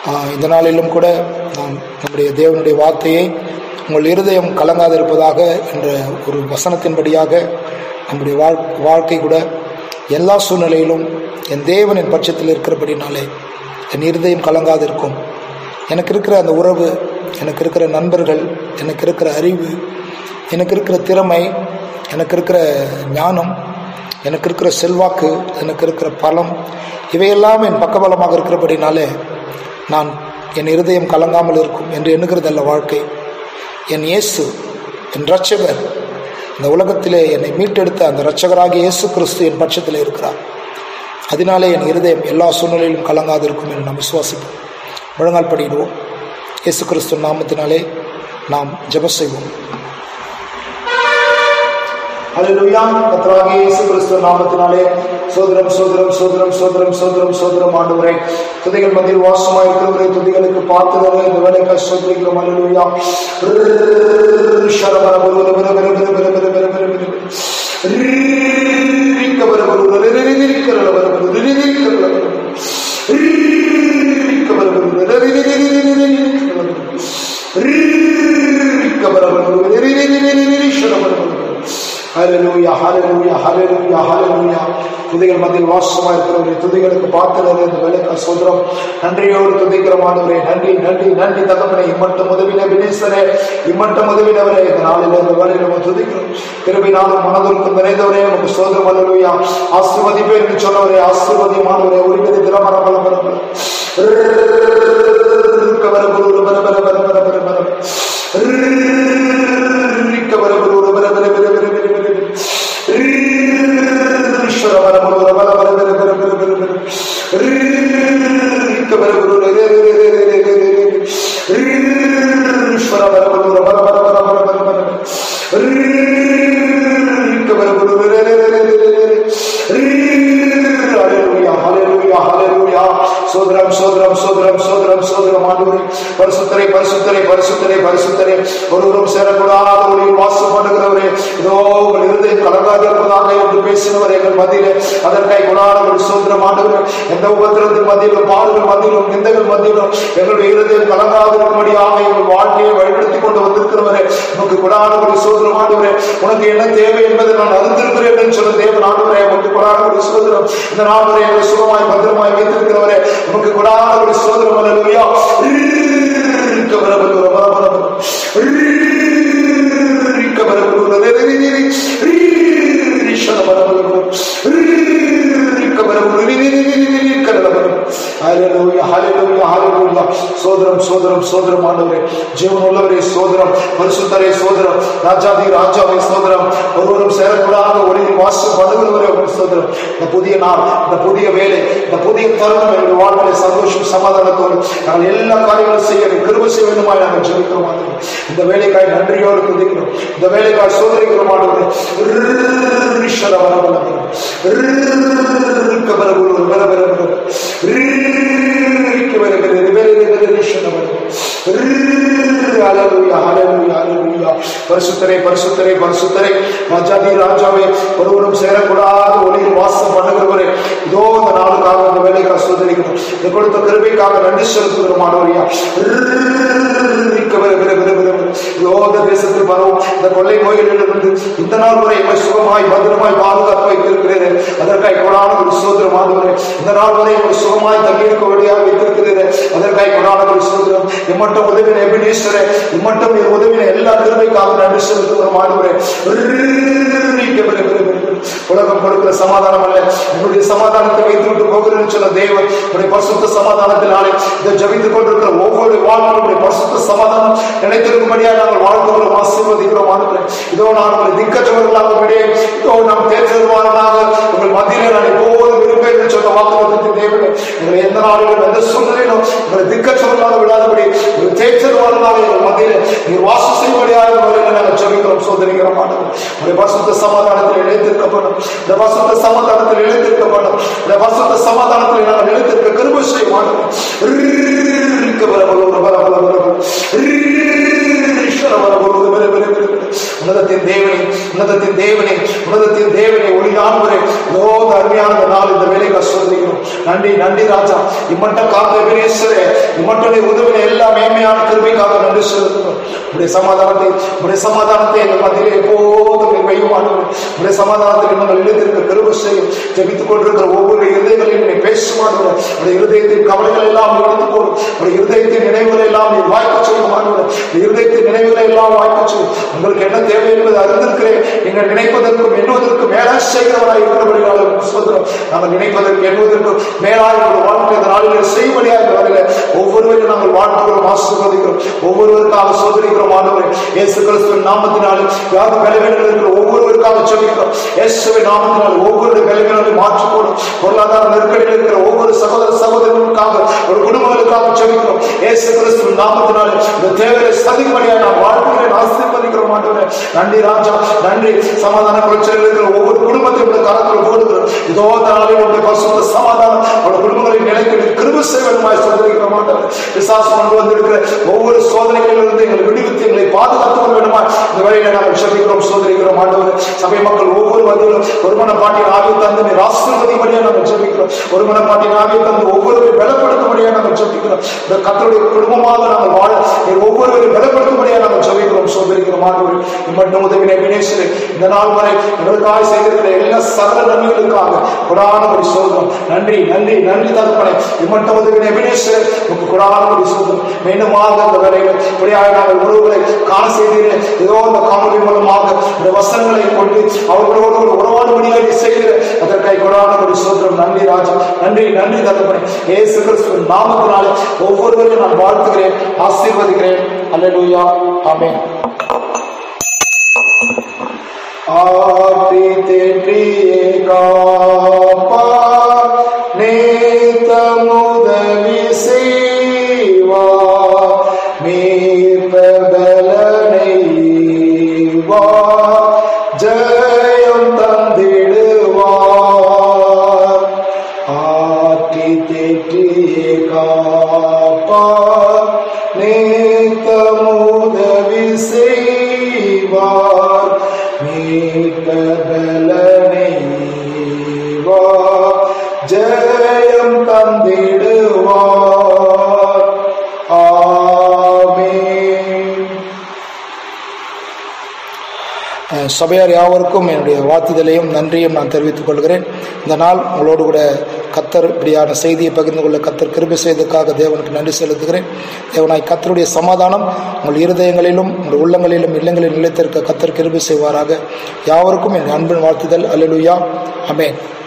இந்த நாளிலும் கூட நாம் நம்முடைய தேவனுடைய வார்த்தையை உங்கள் இருதயம் கலங்காதிருப்பதாக என்ற ஒரு வசனத்தின்படியாக நம்முடைய வாழ்க்கை கூட எல்லா சூழ்நிலையிலும் என் தேவனின் பட்சத்தில் இருக்கிறபடினாலே என் இருதயம் கலங்காதிருக்கும். எனக்கு இருக்கிற அந்த உறவு, எனக்கு இருக்கிற நண்பர்கள், எனக்கு இருக்கிற அறிவு, எனக்கு இருக்கிற திறமை, எனக்கு இருக்கிற ஞானம், எனக்கு இருக்கிற செல்வாக்கு, எனக்கு இருக்கிற பலம், இவையெல்லாம் என் பக்கபலமாக இருக்கிறபடினாலே நான் என் இருதயம் கலங்காமல் இருக்கும் என்று எண்ணுகிறதல்ல வாழ்க்கை. என் இயேசு, என் இரட்சகர், இந்த உலகத்திலே என்னை மீட்டெடுத்த அந்த இரட்சகராகிய இயேசு கிறிஸ்து என் பட்சத்தில் இருக்கிறார். அதனாலே என் இருதயம் எல்லா சூழ்நிலையிலும் கலங்காது இருக்கும் என்று நாம் விசுவாசிப்போம். முழங்கால் படிடுவோம். இயேசு கிறிஸ்து நாமத்தினாலே நாம் ஜெபம் செய்வோம். அல்லேலூயா. கர்த்தராகிய இயேசு கிறிஸ்து நாமத்தினாலே சோதரம் சோதரம் சோதரம் சோதரம் சோதரம் சோதரம் ஆண்டவரே, துதிகள் மத்தியில் வாசமாய் இருக்கிறவரே, துதிகளுக்கு பார்த்தவரே, இந்த வேலைக்காய் சோதரிக்கிறோம். அல்லேலூயா. ஹல்லேலூயா ஹல்லேலூயா ஹல்லேலூயா ஹல்லேலூயா. துதிகள் மத்தியில் வாசமா இருக்கிறவரே, துதிகளுக்கு பார்த்தவரே, இந்த வேலைக்காய் சோதரம் நன்றியோடு துதிக்கிறோம் ஆண்டவரே. நன்றி நன்றி நன்றி தகப்பனே. இம்மட்டும் உதவின வினேசரே, இம்மட்டும் உதவினவரே, இந்த நாளில் இந்த வேலையில் நம்ம துதிக்கிறோம். கிருபையினாலும் மனதிற்கும் நிறைந்தவரே நமக்கு சோதரம். அல்லேலூயா. ஆசீர்வதிப்பே என்று சொன்னவரே, ஆசீர்வதிமானவரே, ஒருவித திறமர பல சோதரம் சோதரம் சோதரம் சோதரம் சோதரம் ஆண்டவரே, பரிசுத்தரே பரிசுத்தரே பரிசுத்தரே பரிசுத்தரே, ஒருவரும் சேரக்கூடாத ஒளியில் வாசம் பண்ணுகிறவரே, இதோ உங்கள் இருதயம் கலங்காதிருப்பதாக என்று பேசினவர் எங்கள் மத்தியிலே, அதற்காக கொடாத ஒரு சோதரம் ஆண்டவரே. எந்த உபத்திரத்தின் மத்தியிலும், பாடுகள் மத்தியிலும், நிந்தைகள் மத்தியிலும் எங்களுடைய இருதயம் கலங்காதிருக்கும்படியாக எங்கள் வாழ்க்கையை வழிபடுத்திக் கொண்டு வந்திருக்கிறவரே, உனக்கு கொடாத ஒரு சோதரம் ஆண்டவரே. உனக்கு என்ன தேவை என்பதை நான் அறிந்திருக்கிறேன் என்று சொல்ல தேவன் ஆண்டவரே, உனக்கு கொடாத ஒரு சோதரம். இந்த நாள் வரை எங்களை சுகமாய் பத்திரமாய் வைத்திருக்கிறவரே, உனக்கு கொடாத ஒரு சோதரம். அல்லேலூயா. ஹல்லேலூயா ஹல்லேலூயா ஹல்லேலூயா. சோதரம் சோதரம் சோதரம் ஆண்டவரே, ஜீவன் உள்ளவரே சோதரம், பரிசுத்தரே சோதரம், ராஜாதி ராஜாவை சோதரம், ஒருவரும் சேரக்கூடாத ஒளியில் வாசம் பண்ணுகிறவரே உங்களுக்கு சோதரம். இந்த புதிய நாள், இந்த புதிய வேலை, இந்த புதிய தருணம் எங்கள் வாழ்விலே சந்தோஷம் சமாதானத்தோடு நாங்கள் எல்லா காரியங்களும் செய்ய கிருபை செய்ய வேண்டுமாய் நாங்கள் ஜெபிக்கிறோம் ஆண்டவரே. இந்த வேலைக்காய் நன்றியோடு துதிக்கிறோம், இந்த வேலைக்காய் சோதரிக்கிறோம் ஆண்டவரே. பரிசுத்தரே பரிசுத்தரே பரிசுத்தரே, ராஜாதி ராஜாவே, ஒருவரும் சேரக்கூடாத ஒளியில் வாசம் பண்ணுகிறவரே, இதோ இந்த நாளுக்காக இந்த வேலைக்காக சோதரிக்கிறோம். இந்த கொடுத்த கிருபைக்காக நன்றி செலுத்துகிறோம் ஆண்டவரே. தேசத்தில் வரும் இந்த கொள்ளை நோய்களிலிருந்து இந்த நாள் வரை எங்களை சுகமாய் பத்திரமாய் பாதுகாத்து வைத்திருக்கிறேன். அதற்காக கொடான ஒரு சோதரம் ஆண்டவரே. இந்த நாள் வரை எங்களை சுகமாய் தங்கியிருக்க வழியாக வைத்திருக்கிறேன். அதற்காக கொடான ஒரு சோதரம். இம்மட்டும் உதவின எபினேஸ்வரே, இம்மட்டும் உதவின எல்லா கிருபைக்காக நன்றி செலுத்துகிறோம் ஆண்டவரே. உலகம் கொடுக்கிற சமாதானம் அல்ல, என்னுடைய சமாதானத்தை வைத்துவிட்டு போகிறேன் சொல்ல தேவன் பரிசுத்த சமாதானத்தினாலே இதை ஜபித்துக் கொண்டிருக்கிற ஒவ்வொரு வாழ்க்கையுடைய பரிசுத்த சமாதானம் நினைத்திருக்கும்படியாக நாங்கள் வாழ்க்கையோடு ஆசீர்வதிக்கிறோம் ஆண்டவரே. இதோ நான் உங்களை திக்கற்றவர்களாக விடேன், இதோ நாம் தேர்ந்தெடுவார்களாக உங்கள் மத்தியிலே நான் எப்போதும் இருப்பேன் என்று சொன்ன வாக்குறுதி தேவனே, எங்களை எந்த நாளிலும் எந்த சூழ்நிலையிலும் உங்களை திக்கற்றவர்களாக விடாதபடி ஒரு தேர்ந்தெடுவார்களாக எங்கள் மத்தியிலே நீர் வாசம் செய்யும்படியாக நாங்கள் ஜபிக்கிறோம் சோதரிக்கிறோம் ஆண்டவரே. உடைய பரிசுத்த சமாதானத்தில் இணைத்திருக்கப்படும், இந்த பரிசுத்த சமாதானத்தில் இணைத்திருக்கப்படும், இந்த பரிசுத்த சமாதானத்தில் நாங்கள் நிலைத்திருக்க கிருபை செய்யும் ஆண்டவரே. உன்னதத்தின் தேவனே, உன்னதத்தின் தேவனே, உன்னதத்தின் தேவனே, ஒளியானவரே, இதோ அருமையான நாள் இந்த வேலைக்கு சொல்லுகிறோம். நன்றி நன்றி ராஜா. இம்மட்டம் காத்த வினேஸ்வரே, இம்மட்டம் உதவின எல்லா மேன்மையான கிருபைக்காக நன்றி செலுத்துகிறோம். உடைய சமாதானத்தை எங்கள் மத்தியிலே எப்போதும் வையுமானவர். உடைய சமாதானத்தில் நாங்கள் இழுத்திருக்க கிருபை செய்யும். ஜெபித்துக் கொண்டிருக்கிற ஒவ்வொரு இருதயங்களையும் பேசுமானவர். உடைய இருதயத்தின் கவலைகள் எல்லாம் எடுத்துக்கொள்ளும். உடைய இருதயத்தின் நினைவுகளை எல்லாம் நீ வாய்க்க செய்யுமானவர். இருதயத்தின் நினைவுகளை எல்லாம் வாய்க்க செய்யும். உங்களுக்கு என்ன தேவை என்பதை அறிந்திருக்கிறேன். நீங்கள் நினைப்பதற்கும் எண்ணுவதற்கும் மேலாக செய்கிறவராய் இருக்கிறபடியாலும் சொல்கிறோம். நாங்கள் நினைப்பதற்கு எண்ணுவதற்கும் மேலாக வாழ்க்கை இந்த நாளில் செய்வடியாக வரல. ஒவ்வொருவரையும் நாங்கள் வாழ்த்துகிறோம், ஆசீர்வதிக்கிறோம். ஒவ்வொருவருக்காக சோதரிக்கிறோம். ஆண்டவரே இயேசு கிறிஸ்துவின் நாமத்தினாலே யார் பலவீனங்கள் இருக்கிற ஒவ்வொருவருக்காக ஜெபிக்கிறோம். இயேசுவின் நாமத்தினால் ஒவ்வொரு பலவீனங்களையும் மாற்றிக்கொள்ளும். பொருளாதார நெருக்கடியில் இருக்கிற ஒவ்வொரு சகோதர சகோதரர்களுக்காக, ஒரு குடும்பங்களுக்காக ஜெபிக்கிறோம். இயேசு கிறிஸ்துவின் நாமத்தினாலே இந்த தேவையை சதிப்படியாக நான் வாழ்த்துகிறேன், ஆசீர்வதிக்கிறோம். ஆண்டவரே நன்றி ராஜா, நன்றி. சமாதான பிரச்சனையில் இருக்கிற ஒவ்வொரு குடும்பத்தையும் கரத்தில் போடுகிறோம். இதோ நாளில் உடைய பரிசுத்த சமாதானம் அவருடைய குடும்பங்களின் நிலைக்கு கிருபை செய்வதுமாய் சொல்லிருக்கிற மாட்டார். பிசாசு கொண்டு வந்திருக்கிற ஒவ்வொரு சோதனைகளிலிருந்து எங்களை விடுவித்து எங்களை பாதுகாத்துக் கொள்ள வேண்டுமா இந்த வேலையில நாங்கள் ஜெபிக்கிறோம், சோதரிக்கிறோம். ஆண்டவர் சபை மக்கள் ஒவ்வொரு வகையிலும் ஒரு மனப்பாட்டின் ஆவியை தந்து ராஷ்டிரபதிபடியாக நாங்கள் ஜெபிக்கிறோம். ஒரு மனப்பாட்டின் ஆவியை தந்து ஒவ்வொருவரையும் பலப்படுத்தும்படியாக நாங்கள் ஜெபிக்கிறோம். இந்த கர்த்தருடைய குடும்பமாக நாங்கள் வாழ ஒவ்வொருவரையும் பலப்படுத்தும்படியாக நாங்கள் ஜெபிக்கிறோம், சோதரிக்கிறோம். ஆண்டவர் இம்மட்டும் உதவினை வினேஸ்வரே, இந்த நாள் வரை எங்களுக்காக செய்திருக்கிற எல்லா சகல நன்மைகளுக்காக கொடானபடி சொல்றோம். நன்றி நன்றி நன்றி தகப்பனே. இம்மட்டும் உதவினை வினேஸ்வரே, உங்களுக்கு கொடானபடி சொல்றோம். மீண்டுமாக இந்த வேலையில் இப்படியாக நாங்கள் உறவுகளை காண செய்தீர்கள். ஏதோ இந்த காணொலி மூலமாக இந்த வசனங்களை கொண்டு அவர்களோடு ஒரு உறவாடுபடியாக செய்கிற அதற்காக கொடானபடி சொல்றோம். நன்றி ராஜா, நன்றி நன்றி தகப்பனே. இயேசு கிறிஸ்துவின் நாமத்தினாலே ஒவ்வொருவரையும் நான் வாழ்த்துகிறேன், ஆசீர்வதிக்கிறேன். அல்லேலூயா, ஆமென். ஆதி தேற்றியே காப்பா நேத்தமுதவி செய்வா மீட்பலனை வா ஜெயம் தந்திடுவார். ஆதி தேற்றியே காப்பா நேத்தமுதவி செய்வார் மீட்பலனை வா ஜெயம் தந்திடுவார். ஆமென். சபையார் யாவருக்கும் என்னுடைய வாழ்த்துதலையும் நன்றியும் நான் தெரிவித்துக் கொள்கிறேன். இந்த நாள் உங்களோடு கூட கர்த்தர் இப்படியான செய்தியை பகிர்ந்து கொள்ள கர்த்தர் கிருபை செய்ததற்காக தேவனுக்கு நன்றி செலுத்துகிறேன். தேவனாய் கர்த்தருடைய சமாதானம் உங்கள் இருதயங்களிலும் உங்கள் உள்ளங்களிலும் இல்லங்களில் நிலைத்திருக்க கர்த்தர் கிருபை செய்வாராக. யாவருக்கும் என் அன்பின் வாழ்த்துதல். அல்லேலூயா, ஆமென்.